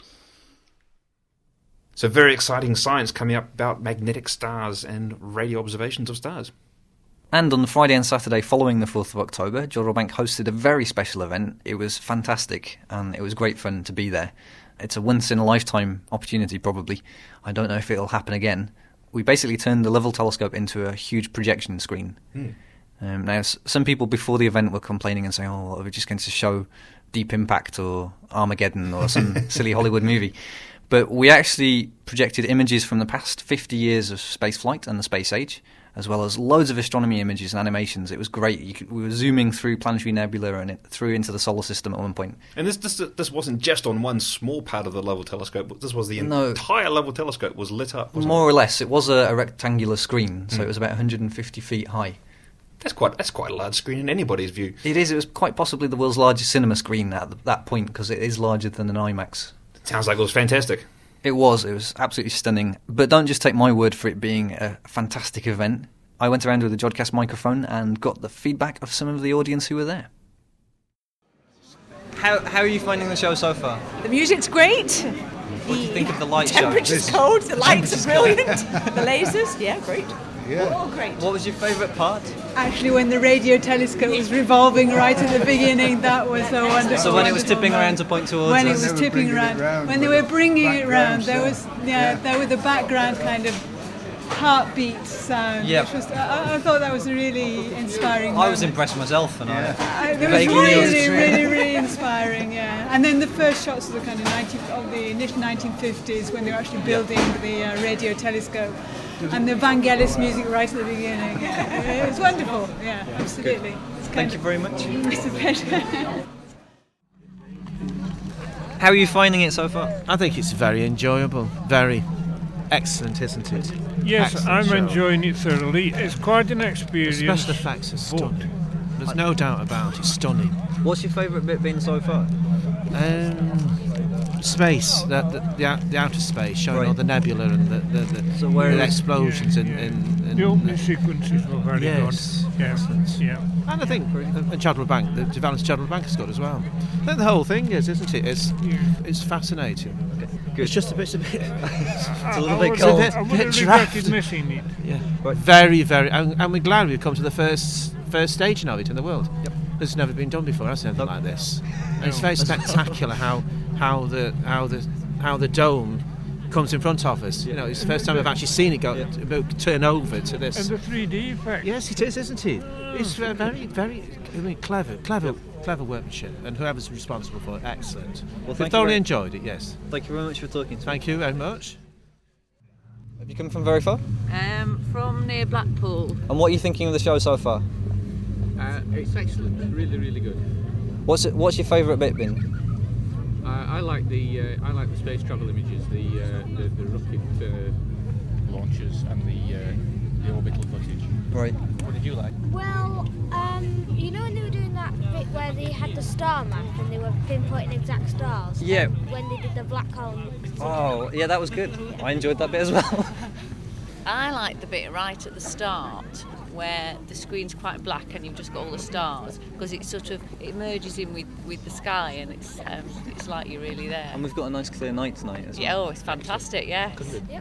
So very exciting science coming up about magnetic stars and radio observations of stars. And on the Friday and Saturday following the 4th of October, Jodrell Bank hosted a very special event. It was fantastic, and it was great fun to be there. It's a once-in-a-lifetime opportunity, probably. I don't know if it'll happen again. We basically turned the Lovell telescope into a huge projection screen. Now, some people before the event were complaining and saying, "Oh, we're just going to show Deep Impact or Armageddon or some silly Hollywood movie." But we actually projected images from the past 50 years of spaceflight and the space age, as well as loads of astronomy images and animations. It was great. We were zooming through planetary nebula and through into the solar system at one point. And this wasn't just on one small part of the Lovell telescope. This was the entire Lovell telescope was lit up. More or less. It was a rectangular screen, so it was about 150 feet high. That's quite a large screen in anybody's view. It is. It was quite possibly the world's largest cinema screen at that point, because it is larger than an IMAX. Sounds like it was fantastic. It was absolutely stunning. But don't just take my word for it being a fantastic event. I went around with a Jodcast microphone and got the feedback of some of the audience who were there. How are you finding the show so far? The music's great. What do you think of the light show? Temperature's cold, the lights are brilliant. The lasers, yeah, great. Yeah. All great. What was your favourite part? Actually, when the radio telescope was revolving right at the beginning, that was so wonderful. So when it was tipping around to point towards when us? It was tipping around. When they were bringing it round, there was the background kind of heartbeat sound. Yeah. Which was, I thought that was a really inspiring moment. I was impressed myself, and it was really inspiring, yeah. And then the first shots of the kind of the initial 1950s when they were actually building the radio telescope. And the Vangelis music right at the beginning. It was wonderful. Yeah, absolutely. Thank you very much. It's a pleasure. How are you finding it so far? I think it's very enjoyable. Very excellent, isn't it? Yes, excellent I'm show. enjoying it thoroughly. It's quite an experience. The special effects are stunning. There's no doubt about it. Stunning. What's your favourite bit been so far? Space, the outer space, showing all the nebula and the explosions in the opening sequences were very good. Yeah. And I think Chadwell Bank, the development Chadwell Bank has got as well. I think the whole thing isn't it? It's fascinating. Good. It's just a bit. It's a little bit cold. I would have regretted missing it. Yeah, very, very. And we're glad we've come to the first staging of it in the world. Yep. It's never been done before, has anything like this? And it's very spectacular how the dome comes in front of us. You know, it's the first time I've actually seen it turn over to this. And the 3D effect. Yes, it is, isn't it? It's very, very clever workmanship, and whoever's responsible for it, excellent. Well, We've thoroughly enjoyed it, yes. Thank you very much for talking to me. Thank you very much. Have you come from very far? From near Blackpool. And what are you thinking of the show so far? It's excellent, really, really good. What's your favourite bit been? I like the space travel images, the rocket launches, and the orbital footage. Right. What did you like? Well, you know when they were doing that bit where they had the star map and they were pinpointing exact stars? Yeah. When they did the black hole. Oh, yeah, that was good. I enjoyed that bit as well. I like the bit right at the start where the screen's quite black and you've just got all the stars, because it merges in with the sky, and it's like you're really there. And we've got a nice clear night tonight as well. Yeah, it's fantastic, yeah. Yep.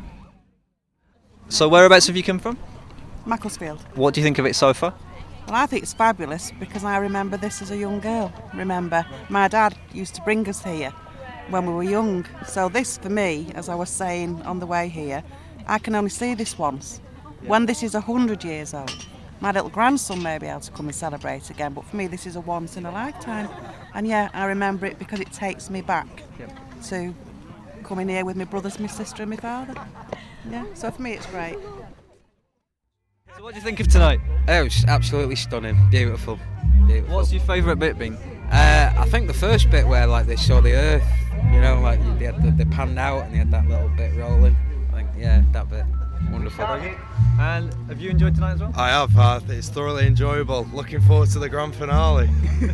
So whereabouts have you come from? Macclesfield. What do you think of it so far? Well, I think it's fabulous because I remember this as a young girl. Remember, my dad used to bring us here when we were young. So this, for me, as I was saying on the way here, I can only see this once. When this is 100 years old, my little grandson may be able to come and celebrate again, but for me this is a once in a lifetime. And yeah, I remember it because it takes me back to coming here with my brothers, my sister and my father. Yeah, so for me it's great. So what do you think of tonight? Oh, it's absolutely stunning, beautiful. What's your favourite bit been? I think the first bit where they saw the Earth, you know, they panned out and they had that little bit rolling. I think, that bit. Wonderful. And have you enjoyed tonight as well? I have. It's thoroughly enjoyable. Looking forward to the grand finale.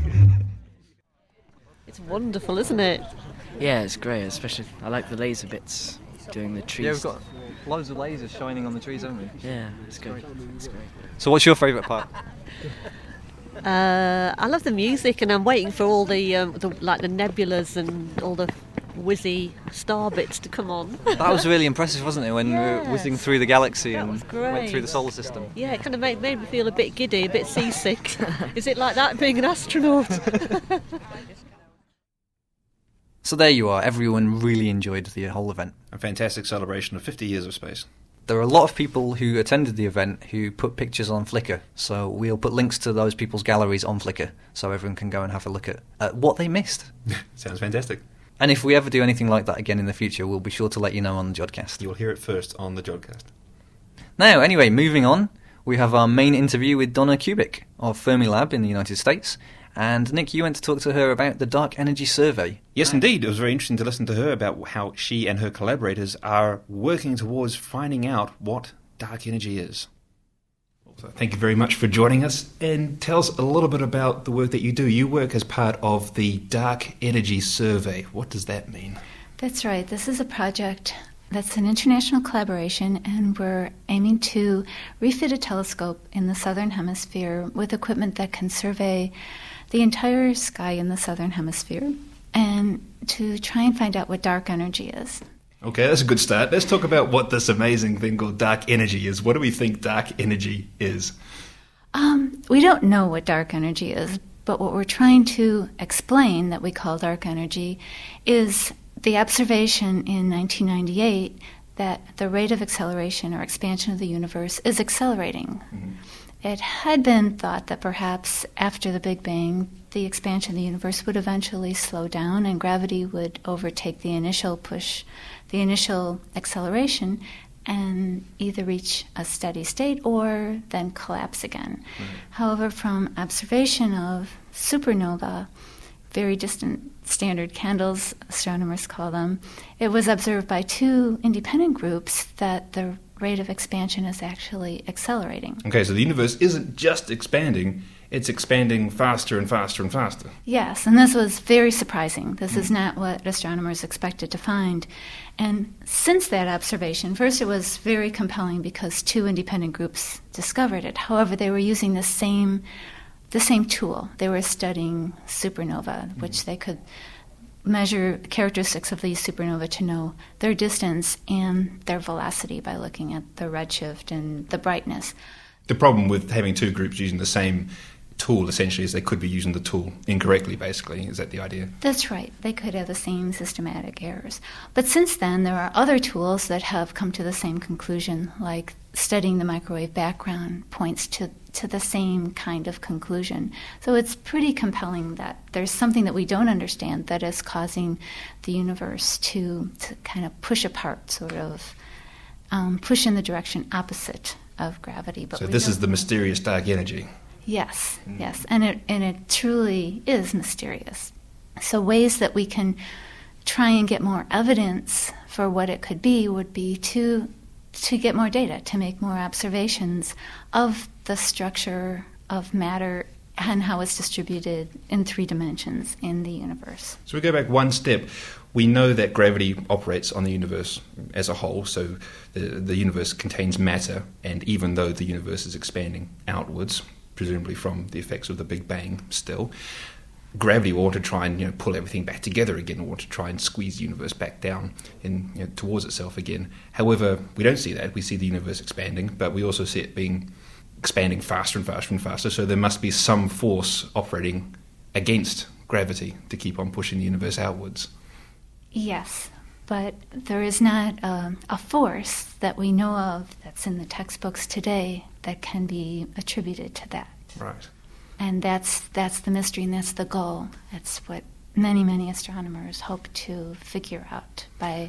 It's wonderful, isn't it? Yeah, it's great. Especially, I like the laser bits doing the trees. Yeah, we've got loads of lasers shining on the trees, haven't we? Yeah, it's great. It's great. So, what's your favourite part? I love the music, and I'm waiting for all the nebulas and all the whizzy star bits to come on. That was really impressive, wasn't it, when we were whizzing through the galaxy and went through the solar system? Yeah, it kind of made me feel a bit giddy, a bit seasick. Is it like that, being an astronaut? So there you are. Everyone really enjoyed the whole event. A fantastic celebration of 50 years of space. There are a lot of people who attended the event who put pictures on Flickr, so we'll put links to those people's galleries on Flickr so everyone can go and have a look at what they missed. Sounds fantastic. And if we ever do anything like that again in the future, we'll be sure to let you know on the Jodcast. You'll hear it first on the Jodcast. Now, anyway, moving on, we have our main interview with Donna Kubik of Fermilab in the United States. And Nick, you went to talk to her about the Dark Energy Survey. Yes, indeed. It was very interesting to listen to her about how she and her collaborators are working towards finding out what dark energy is. So thank you very much for joining us, and tell us a little bit about the work that you do. You work as part of the Dark Energy Survey. What does that mean? That's right. This is a project that's an international collaboration, and we're aiming to refit a telescope in the southern hemisphere with equipment that can survey the entire sky in the southern hemisphere and to try and find out what dark energy is. Okay, that's a good start. Let's talk about what this amazing thing called dark energy is. What do we think dark energy is? We don't know what dark energy is, but what we're trying to explain that we call dark energy is the observation in 1998 that the rate of acceleration or expansion of the universe is accelerating. Mm-hmm. It had been thought that perhaps after the Big Bang, the expansion of the universe would eventually slow down and gravity would overtake the initial push, the initial acceleration, and either reach a steady state or then collapse again. Right. However, from observation of supernova, very distant standard candles, astronomers call them, it was observed by two independent groups that the rate of expansion is actually accelerating. Okay, so the universe isn't just expanding, it's expanding faster and faster and faster. Yes, and this was very surprising. This is not what astronomers expected to find. And since that observation, first it was very compelling because two independent groups discovered it. However, they were using the same tool. They were studying supernova, which they could measure characteristics of these supernova to know their distance and their velocity by looking at the redshift and the brightness. The problem with having two groups using the same tool, essentially, is they could be using the tool incorrectly, basically. Is that the idea? That's right. They could have the same systematic errors. But since then, there are other tools that have come to the same conclusion, like studying the microwave background points to the same kind of conclusion. So it's pretty compelling that there's something that we don't understand that is causing the universe to kind of push apart, sort of push in the direction opposite of gravity. But so this is the mysterious dark energy. Yes, yes, and it truly is mysterious. So ways that we can try and get more evidence for what it could be would be to get more data, to make more observations of the structure of matter and how it's distributed in 3 dimensions in the universe. So we go back one step. We know that gravity operates on the universe as a whole, so the universe contains matter, and even though the universe is expanding outwards, presumably from the effects of the Big Bang still, gravity ought to try and pull everything back together again, or to try and squeeze the universe back down and towards itself again. However, we don't see that. We see the universe expanding, but we also see it expanding faster and faster and faster, so there must be some force operating against gravity to keep on pushing the universe outwards. Yes, but there is not a force that we know of that's in the textbooks today that can be attributed to that. Right. And that's the mystery, and that's the goal. That's what many astronomers hope to figure out by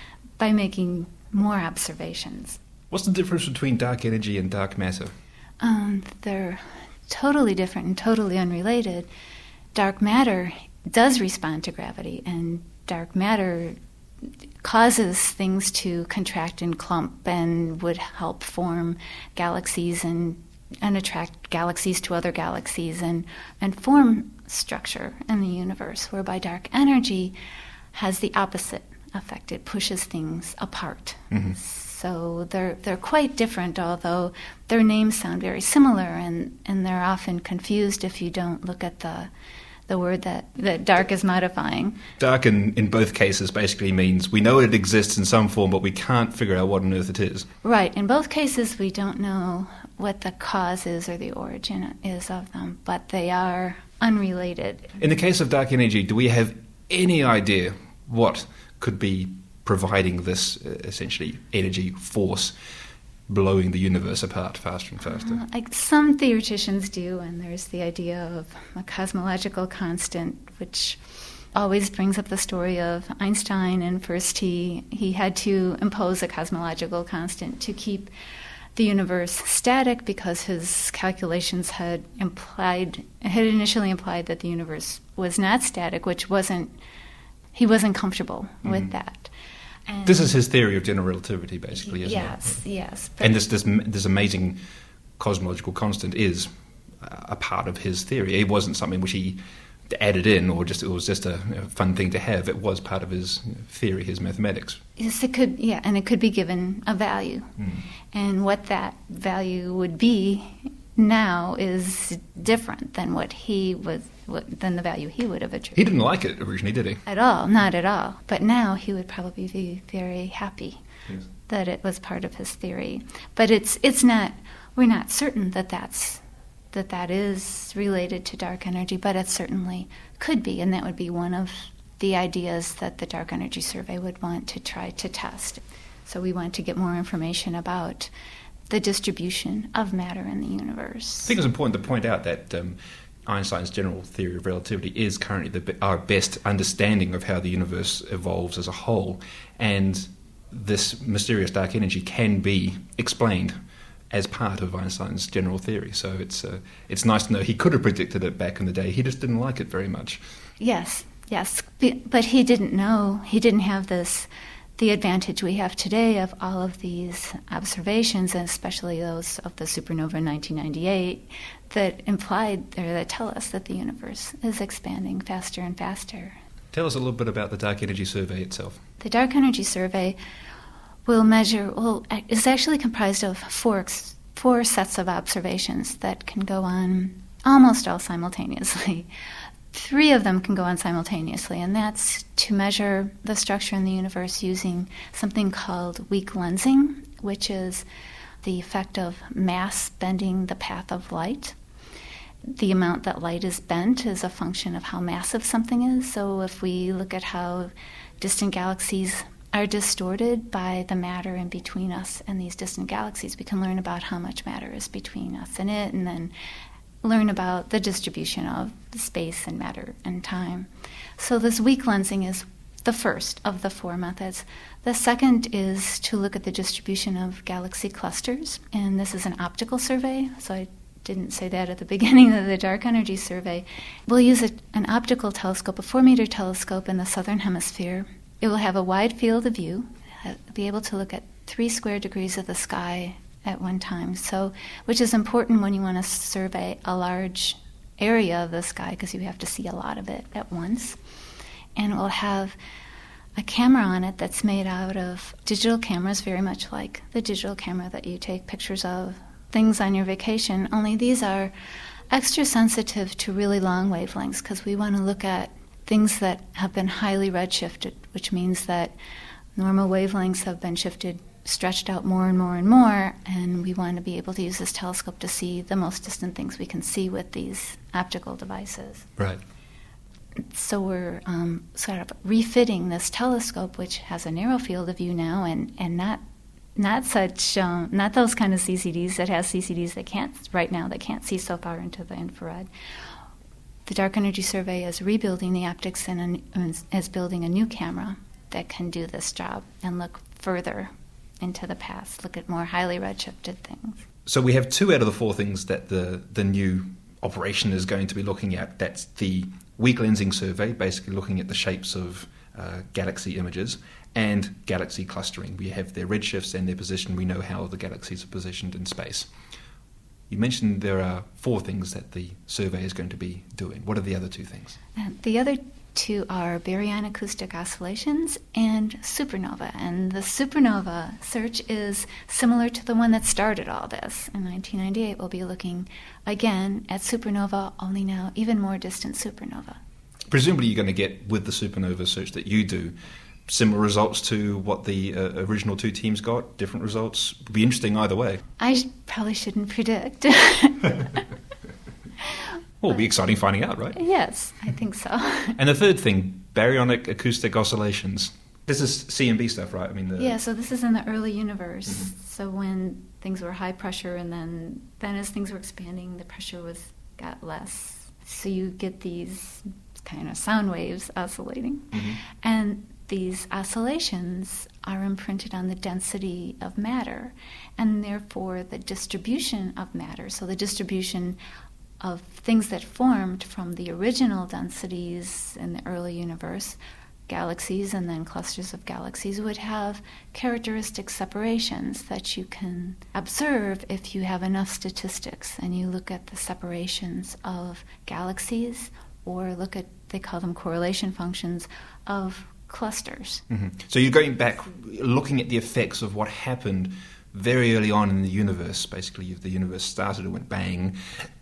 making more observations. What's the difference between dark energy and dark matter? They're totally different and totally unrelated. Dark matter does respond to gravity, and dark matter causes things to contract and clump and would help form galaxies and attract galaxies to other galaxies and form structure in the universe, whereby dark energy has the opposite effect. It pushes things apart. Mm-hmm. So they're quite different, although their names sound very similar, and they're often confused if you don't look at the word that dark is modifying. Dark in both cases basically means we know it exists in some form, but we can't figure out what on earth it is. Right. In both cases, we don't know what the cause is or the origin is of them, but they are unrelated. In the case of dark energy, do we have any idea what could be providing this essentially energy force blowing the universe apart faster and faster. Like some theoreticians do, and there's the idea of a cosmological constant, which always brings up the story of Einstein. And first he had to impose a cosmological constant to keep the universe static, because his calculations had initially implied that the universe was not static, which he wasn't comfortable with that. And this is his theory of general relativity, basically, isn't it? Yes. And this amazing cosmological constant is a part of his theory. It wasn't something which he added in, or it was just a fun thing to have. It was part of his theory, his mathematics. Yes, it could. Yeah, and it could be given a value, and what that value would be now is different than than the value he would have attributed. He didn't like it originally, did he? At all, not at all. But now he would probably be very happy that it was part of his theory. But it's not. We're not certain that is related to dark energy, but it certainly could be, and that would be one of the ideas that the Dark Energy Survey would want to try to test. So we want to get more information about the distribution of matter in the universe. I think it's important to point out that Einstein's general theory of relativity is currently our best understanding of how the universe evolves as a whole, and this mysterious dark energy can be explained as part of Einstein's general theory. So it's nice to know he could have predicted it back in the day. He just didn't like it very much. Yes, but he didn't know. He didn't have the advantage we have today of all of these observations, and especially those of the supernova in 1998, that tell us that the universe is expanding faster and faster. Tell us a little bit about the Dark Energy Survey itself. The Dark Energy Survey is actually comprised of four sets of observations that can go on almost all simultaneously. 3 of them can go on simultaneously, and that's to measure the structure in the universe using something called weak lensing, which is the effect of mass bending the path of light. The amount that light is bent is a function of how massive something is. So if we look at how distant galaxies are distorted by the matter in between us and these distant galaxies, we can learn about how much matter is between us and it, and then learn about the distribution of space and matter and time. So this weak lensing is the first of the 4 methods. The second is to look at the distribution of galaxy clusters, and this is an optical survey, so I didn't say that at the beginning of the Dark Energy Survey. We'll use an optical telescope, a 4-meter telescope in the southern hemisphere. It will have a wide field of view, be able to look at 3 square degrees of the sky at one time, which is important when you want to survey a large area of the sky, because you have to see a lot of it at once. And it will have a camera on it that's made out of digital cameras, very much like the digital camera that you take pictures of things on your vacation, only these are extra sensitive to really long wavelengths, because we want to look at things that have been highly redshifted, which means that normal wavelengths have been stretched out more and more and more, and we want to be able to use this telescope to see the most distant things we can see with these optical devices. Right. So we're sort of refitting this telescope, which has a narrow field of view now, and not those kind of CCDs that has CCDs that can't see so far into the infrared. The Dark Energy Survey is rebuilding the optics and is building a new camera that can do this job and look further into the past, look at more highly redshifted things. So we have 2 out of the 4 things that the new operation is going to be looking at. That's the weak lensing survey, basically looking at the shapes of galaxy images, and galaxy clustering. We have their redshifts and their position. We know how the galaxies are positioned in space. You mentioned there are 4 things that the survey is going to be doing. What are the other 2 things? The other 2 are baryon acoustic oscillations and supernova. And the supernova search is similar to the one that started all this. In 1998, we'll be looking again at supernova, only now even more distant supernova. Presumably you're going to get, with the supernova search that you do, similar results to what the original 2 teams got, different results. Would be interesting either way. I probably shouldn't predict. Well, it'll be exciting finding out, right? Yes, I think so. And the 3rd thing, baryonic acoustic oscillations. This is CMB stuff, right? So this is in the early universe. Mm-hmm. So when things were high pressure, and then as things were expanding, the pressure got less. So you get these kind of sound waves oscillating. Mm-hmm. And these oscillations are imprinted on the density of matter, and therefore the distribution of matter. So the distribution of things that formed from the original densities in the early universe, galaxies and then clusters of galaxies, would have characteristic separations that you can observe if you have enough statistics and you look at the separations of galaxies, or look at, they call them correlation functions, of clusters. Mm-hmm. So you're going back, looking at the effects of what happened very early on in the universe. Basically, the universe started, it went bang,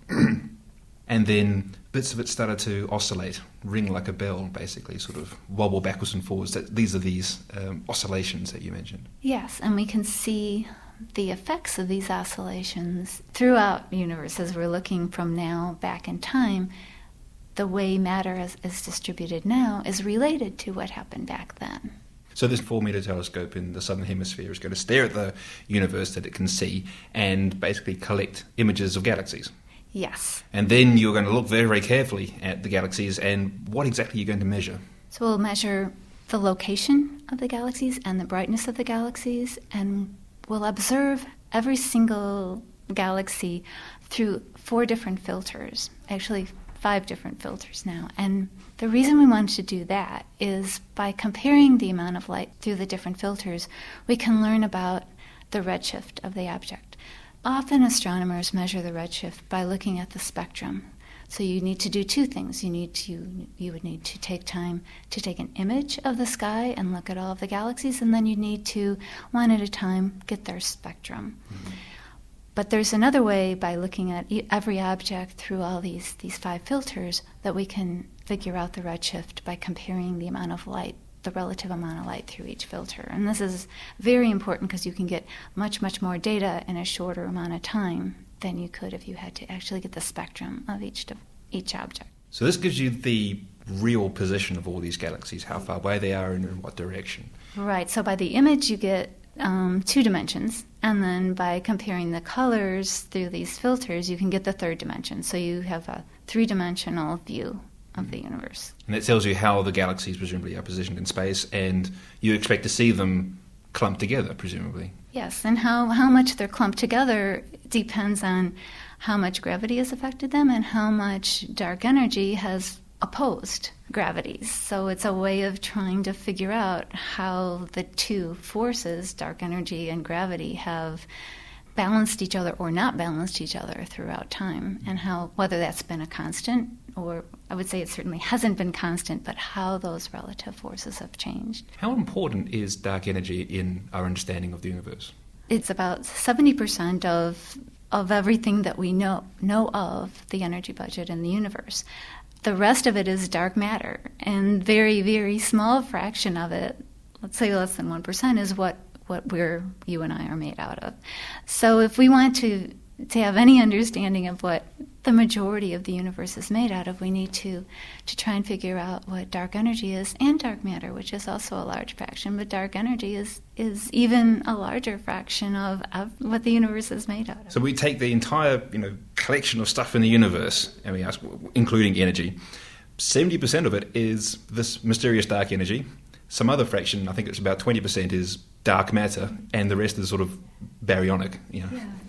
and then bits of it started to oscillate, ring like a bell, basically, sort of wobble backwards and forwards. These are these oscillations that you mentioned. Yes, and we can see the effects of these oscillations throughout the universe as we're looking from now back in time. The way matter is distributed now is related to what happened back then. So this 4-meter telescope in the southern hemisphere is going to stare at the universe that it can see and basically collect images of galaxies. Yes. And then you're going to look very, very carefully at the galaxies, and what exactly are you going to measure? So we'll measure the location of the galaxies and the brightness of the galaxies, and we'll observe every single galaxy through 4 different filters, actually 5 different filters now. And the reason we wanted to do that is by comparing the amount of light through the different filters, we can learn about the redshift of the object. Often astronomers measure the redshift by looking at the spectrum. So you need to do 2 things. You would need to take time to take an image of the sky and look at all of the galaxies, and then you need to, one at a time, get their spectrum. Mm-hmm. But there's another way, by looking at every object through all these 5 filters, that we can figure out the redshift by comparing the amount of light, the relative amount of light through each filter. And this is very important because you can get much, much more data in a shorter amount of time than you could if you had to actually get the spectrum of each object. So this gives you the real position of all these galaxies, how far away they are and in what direction. Right. So by the image you get 2 dimensions, and then by comparing the colors through these filters you can get the 3rd dimension. So you have a 3-dimensional view of the universe. And it tells you how the galaxies presumably are positioned in space, and you expect to see them clumped together, presumably. Yes, and how much they're clumped together depends on how much gravity has affected them and how much dark energy has opposed gravities. So it's a way of trying to figure out how the 2 forces, dark energy and gravity, have balanced each other or not balanced each other throughout time, and how, whether that's been a constant, or I would say it certainly hasn't been constant, but how those relative forces have changed. How important is dark energy in our understanding of the universe? It's about 70% of everything that we know of the energy budget in the universe. The rest of it is dark matter, and very, very small fraction of it, let's say less than 1%, is what you and I are made out of. So if we want to have any understanding of what the majority of the universe is made out of, we need to try and figure out what dark energy is, and dark matter, which is also a large fraction, but dark energy is even a larger fraction of what the universe is made out of. So we take the entire collection of stuff in the universe, and we ask, including energy, 70% of it is this mysterious dark energy. Some other fraction, I think it's about 20%, is dark matter, and the rest is sort of baryonic. Yeah.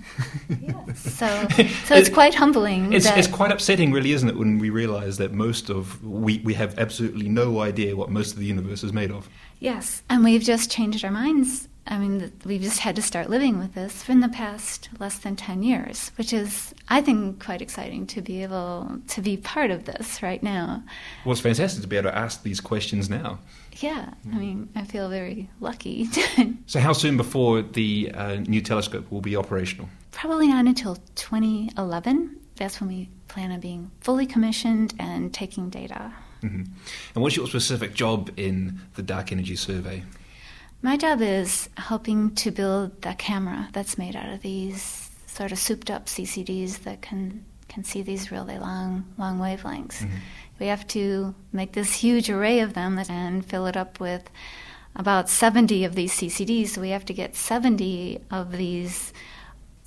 So it's quite humbling. It's quite upsetting, really, isn't it, when we realise that we have absolutely no idea what most of the universe is made of. Yes, and we've just changed our minds. I mean, we've just had to start living with this in the past less than 10 years, which is, I think, quite exciting to be able to be part of this right now. Well, it's fantastic to be able to ask these questions now. Yeah, I mean, I feel very lucky. So how soon before the new telescope will be operational? Probably not until 2011. That's when we plan on being fully commissioned and taking data. Mm-hmm. And what's your specific job in the Dark Energy Survey? My job is helping to build the camera that's made out of these sort of souped-up CCDs that can see these really long wavelengths. Mm-hmm. We have to make this huge array of them and fill it up with about 70 of these CCDs. So we have to get 70 of these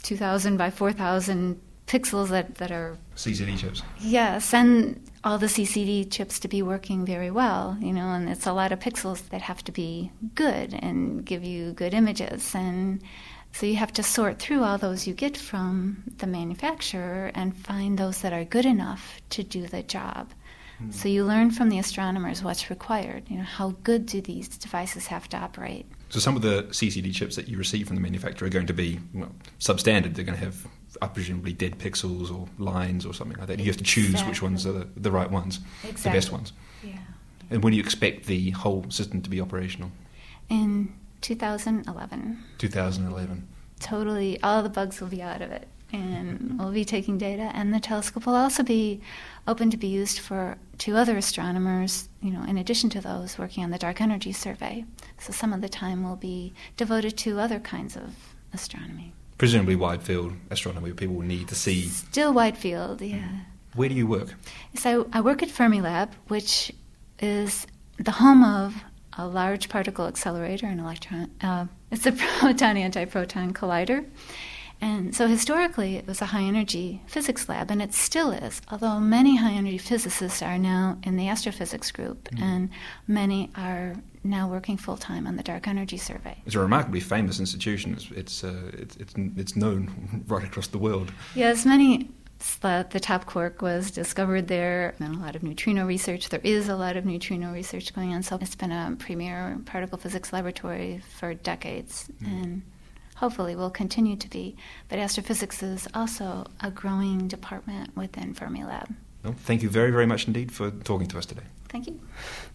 2,000 by 4,000 pixels that are... CCD chips. Yes, and all the CCD chips to be working very well, and it's a lot of pixels that have to be good and give you good images. And so you have to sort through all those you get from the manufacturer and find those that are good enough to do the job. So you learn from the astronomers what's required. How good do these devices have to operate? So some of the CCD chips that you receive from the manufacturer are going to be substandard. They're going to have presumably dead pixels or lines or something like that. You have to choose which ones are the right ones, the best ones. Yeah. And when do you expect the whole system to be operational? In 2011. 2011. Totally, all the bugs will be out of it. And we'll be taking data, and the telescope will also be open to be used for 2 other astronomers, in addition to those working on the Dark Energy Survey. So some of the time will be devoted to other kinds of astronomy. Presumably wide field astronomy, people will need to see... Still wide field, yeah. Where do you work? So I work at Fermilab, which is the home of a large particle accelerator and electron... it's a proton-antiproton collider. And so historically it was a high-energy physics lab, and it still is, although many high-energy physicists are now in the astrophysics group, and many are now working full-time on the Dark Energy Survey. It's a remarkably famous institution. It's known right across the world. Yes, the top quark was discovered there, and a lot of neutrino research. There is a lot of neutrino research going on, so it's been a premier particle physics laboratory for decades, and hopefully will continue to be. But astrophysics is also a growing department within Fermilab. Well, thank you very, very much indeed for talking to us today. Thank you.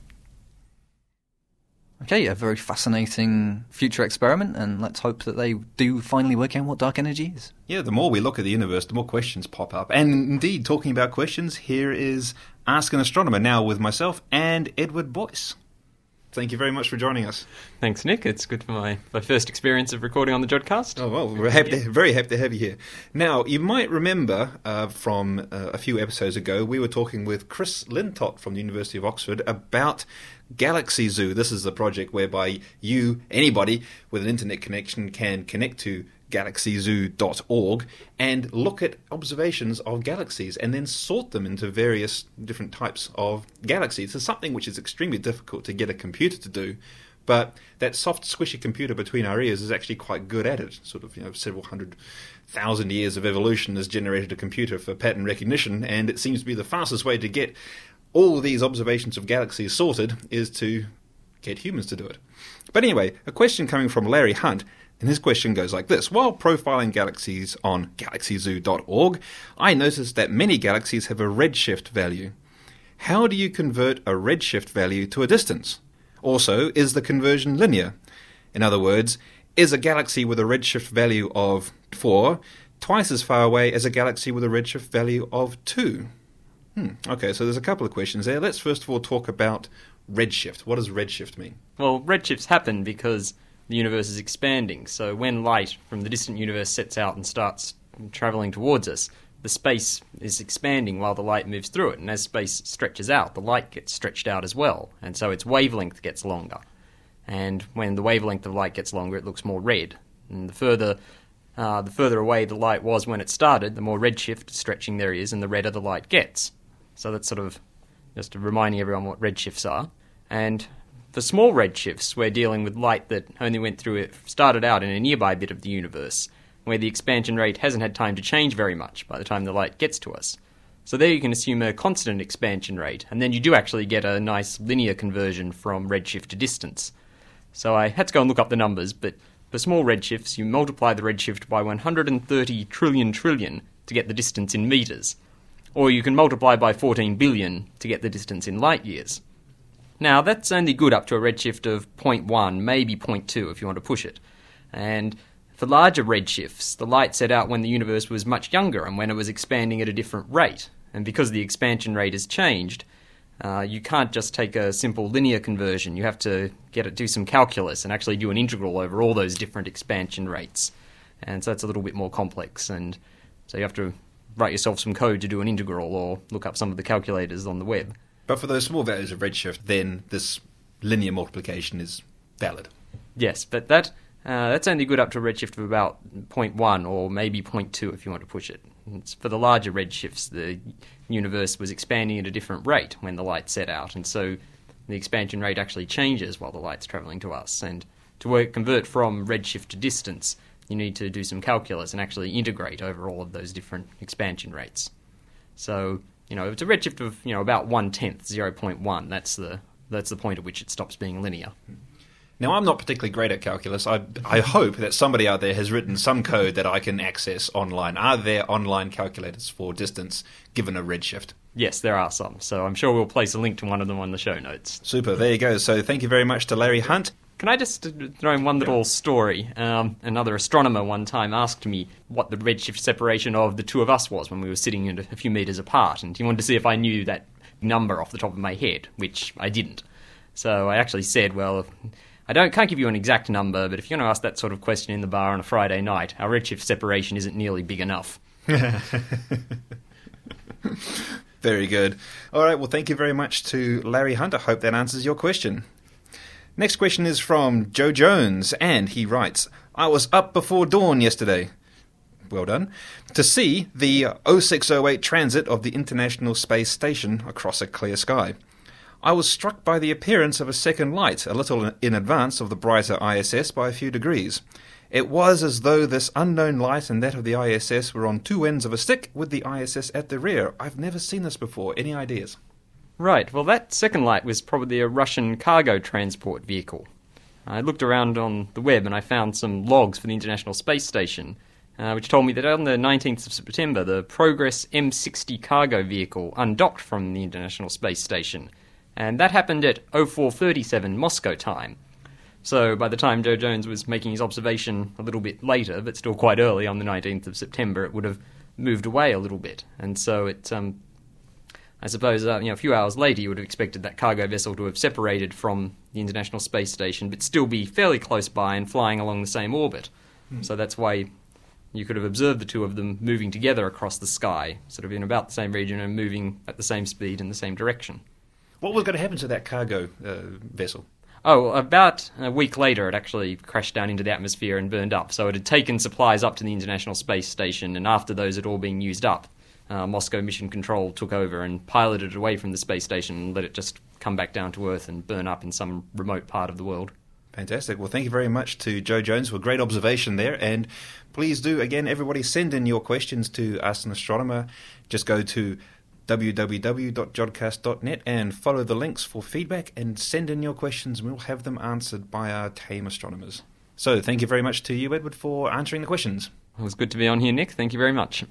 Okay, a very fascinating future experiment, and let's hope that they do finally work out what dark energy is. Yeah, the more we look at the universe, the more questions pop up. And indeed, talking about questions, here is Ask an Astronomer now with myself and Edward Boyce. Thank you very much for joining us. Thanks, Nick. It's good for my first experience of recording on the Jodcast. Oh, well, we're very happy to have you here. Now, you might remember from a few episodes ago, we were talking with Chris Lintott from the University of Oxford about Galaxy Zoo. This is the project whereby anybody with an internet connection, can connect to galaxyzoo.org and look at observations of galaxies and then sort them into various different types of galaxies. It's something which is extremely difficult to get a computer to do, but that soft, squishy computer between our ears is actually quite good at it. Sort of, several 100,000 years of evolution has generated a computer for pattern recognition, and it seems to be the fastest way to get all of these observations of galaxies sorted is to get humans to do it. But anyway, a question coming from Larry Hunt. And his question goes like this. While profiling galaxies on galaxyzoo.org, I noticed that many galaxies have a redshift value. How do you convert a redshift value to a distance? Also, is the conversion linear? In other words, is a galaxy with a redshift value of 4 twice as far away as a galaxy with a redshift value of 2? Okay, so there's a couple of questions there. Let's first of all talk about redshift. What does redshift mean? Well, redshifts happen because the universe is expanding. So when light from the distant universe sets out and starts travelling towards us, the space is expanding while the light moves through it. And as space stretches out, the light gets stretched out as well. And so its wavelength gets longer. And when the wavelength of light gets longer, it looks more red. And the further away the light was when it started, the more redshift stretching there is, and the redder the light gets. So that's sort of just reminding everyone what redshifts are. And for small redshifts, we're dealing with light that only started out in a nearby bit of the universe, where the expansion rate hasn't had time to change very much by the time the light gets to us. So there you can assume a constant expansion rate, and then you do actually get a nice linear conversion from redshift to distance. So I had to go and look up the numbers, but for small redshifts, you multiply the redshift by 130 trillion to get the distance in metres, or you can multiply by 14 billion to get the distance in light years. Now, that's only good up to a redshift of 0.1, maybe 0.2 if you want to push it. And for larger redshifts, the light set out when the universe was much younger and when it was expanding at a different rate. And because the expansion rate has changed, you can't just take a simple linear conversion. You have to do some calculus and actually do an integral over all those different expansion rates. And so it's a little bit more complex. And so you have to write yourself some code to do an integral or look up some of the calculators on the web. But for those small values of redshift, then this linear multiplication is valid. Yes, but that That's only good up to a redshift of about 0.1 or maybe 0.2 if you want to push it. It's for the larger redshifts, the universe was expanding at a different rate when the light set out, and so the expansion rate actually changes while the light's travelling to us. And to convert from redshift to distance, you need to do some calculus and actually integrate over all of those different expansion rates. So, if it's a redshift of about 1/10, 0.1, that's the point at which it stops being linear. Now, I'm not particularly great at calculus. I hope that somebody out there has written some code that I can access online. Are there online calculators for distance given a redshift? Yes, there are some. So I'm sure we'll place a link to one of them on the show notes. Super, there you go. So thank you very much to Larry Hunt. Can I just throw in one little story? Another astronomer one time asked me what the redshift separation of the two of us was when we were sitting a few metres apart, and he wanted to see if I knew that number off the top of my head, which I didn't. So I actually said, well, I can't give you an exact number, but if you're going to ask that sort of question in the bar on a Friday night, our redshift separation isn't nearly big enough. Very good. All right, well, thank you very much to Larry Hunt. I hope that answers your question. Next question is from Joe Jones, and he writes, I was up before dawn yesterday. Well done. To see the 0608 transit of the International Space Station across a clear sky. I was struck by the appearance of a second light, a little in advance of the brighter ISS by a few degrees. It was as though this unknown light and that of the ISS were on two ends of a stick, with the ISS at the rear. I've never seen this before. Any ideas? Right, well, that second light was probably a Russian cargo transport vehicle. I looked around on the web and I found some logs for the International Space Station, which told me that on the 19th of September, the Progress M60 cargo vehicle undocked from the International Space Station. And that happened at 04:37 Moscow time. So by the time Joe Jones was making his observation a little bit later, but still quite early on the 19th of September, it would have moved away a little bit. And so it, I suppose, a few hours later, you would have expected that cargo vessel to have separated from the International Space Station, but still be fairly close by and flying along the same orbit. So that's why you could have observed the two of them moving together across the sky, sort of in about the same region and moving at the same speed in the same direction. What was going to happen to that cargo vessel? Oh, about a week later, it actually crashed down into the atmosphere and burned up. So it had taken supplies up to the International Space Station, and after those had all been used up, Moscow Mission Control took over and piloted it away from the space station and let it just come back down to Earth and burn up in some remote part of the world. Fantastic. Well, thank you very much to Joe Jones for a great observation there. And please do, again, everybody send in your questions to Ask an Astronomer. Just go to www.jodcast.net and follow the links for feedback and send in your questions and we'll have them answered by our tame astronomers. So thank you very much to you, Edward, for answering the questions. It was good to be on here, Nick. Thank you very much.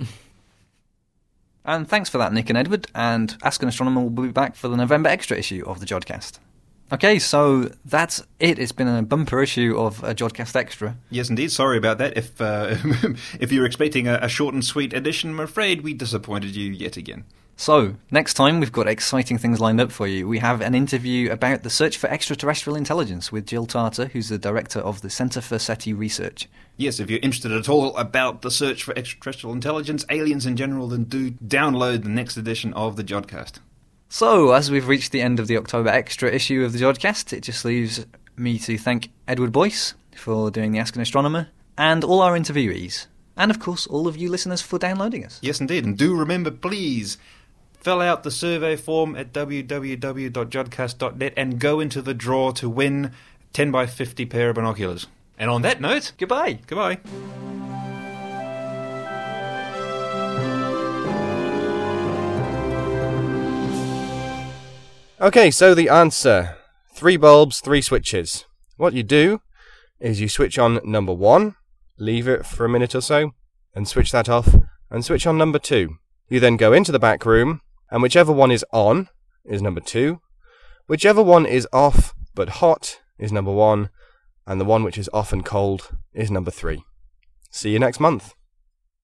And thanks for that, Nick and Edward, and Ask an Astronomer will be back for the November extra issue of the Jodcast. Okay, so that's it. It's been a bumper issue of a Jodcast Extra. Yes, indeed. Sorry about that. If you were expecting a short and sweet edition, I'm afraid we disappointed you yet again. So, next time we've got exciting things lined up for you. We have an interview about the search for extraterrestrial intelligence with Jill Tarter, who's the director of the Centre for SETI Research. Yes, if you're interested at all about the search for extraterrestrial intelligence, aliens in general, then do download the next edition of the Jodcast. So, as we've reached the end of the October extra issue of the Jodcast, it just leaves me to thank Edward Boyce for doing the Ask an Astronomer, and all our interviewees, and of course all of you listeners for downloading us. Yes, indeed, and do remember, please, fill out the survey form at www.jodcast.net and go into the draw to win 10x50 pair of binoculars. And on that note, goodbye. Goodbye. Okay, so the answer. 3 bulbs, 3 switches. What you do is you switch on number 1, leave it for a minute or so, and switch that off, and switch on number 2. You then go into the back room, and whichever one is on is number 2, whichever one is off but hot is number 1, and the one which is off and cold is number 3. See you next month.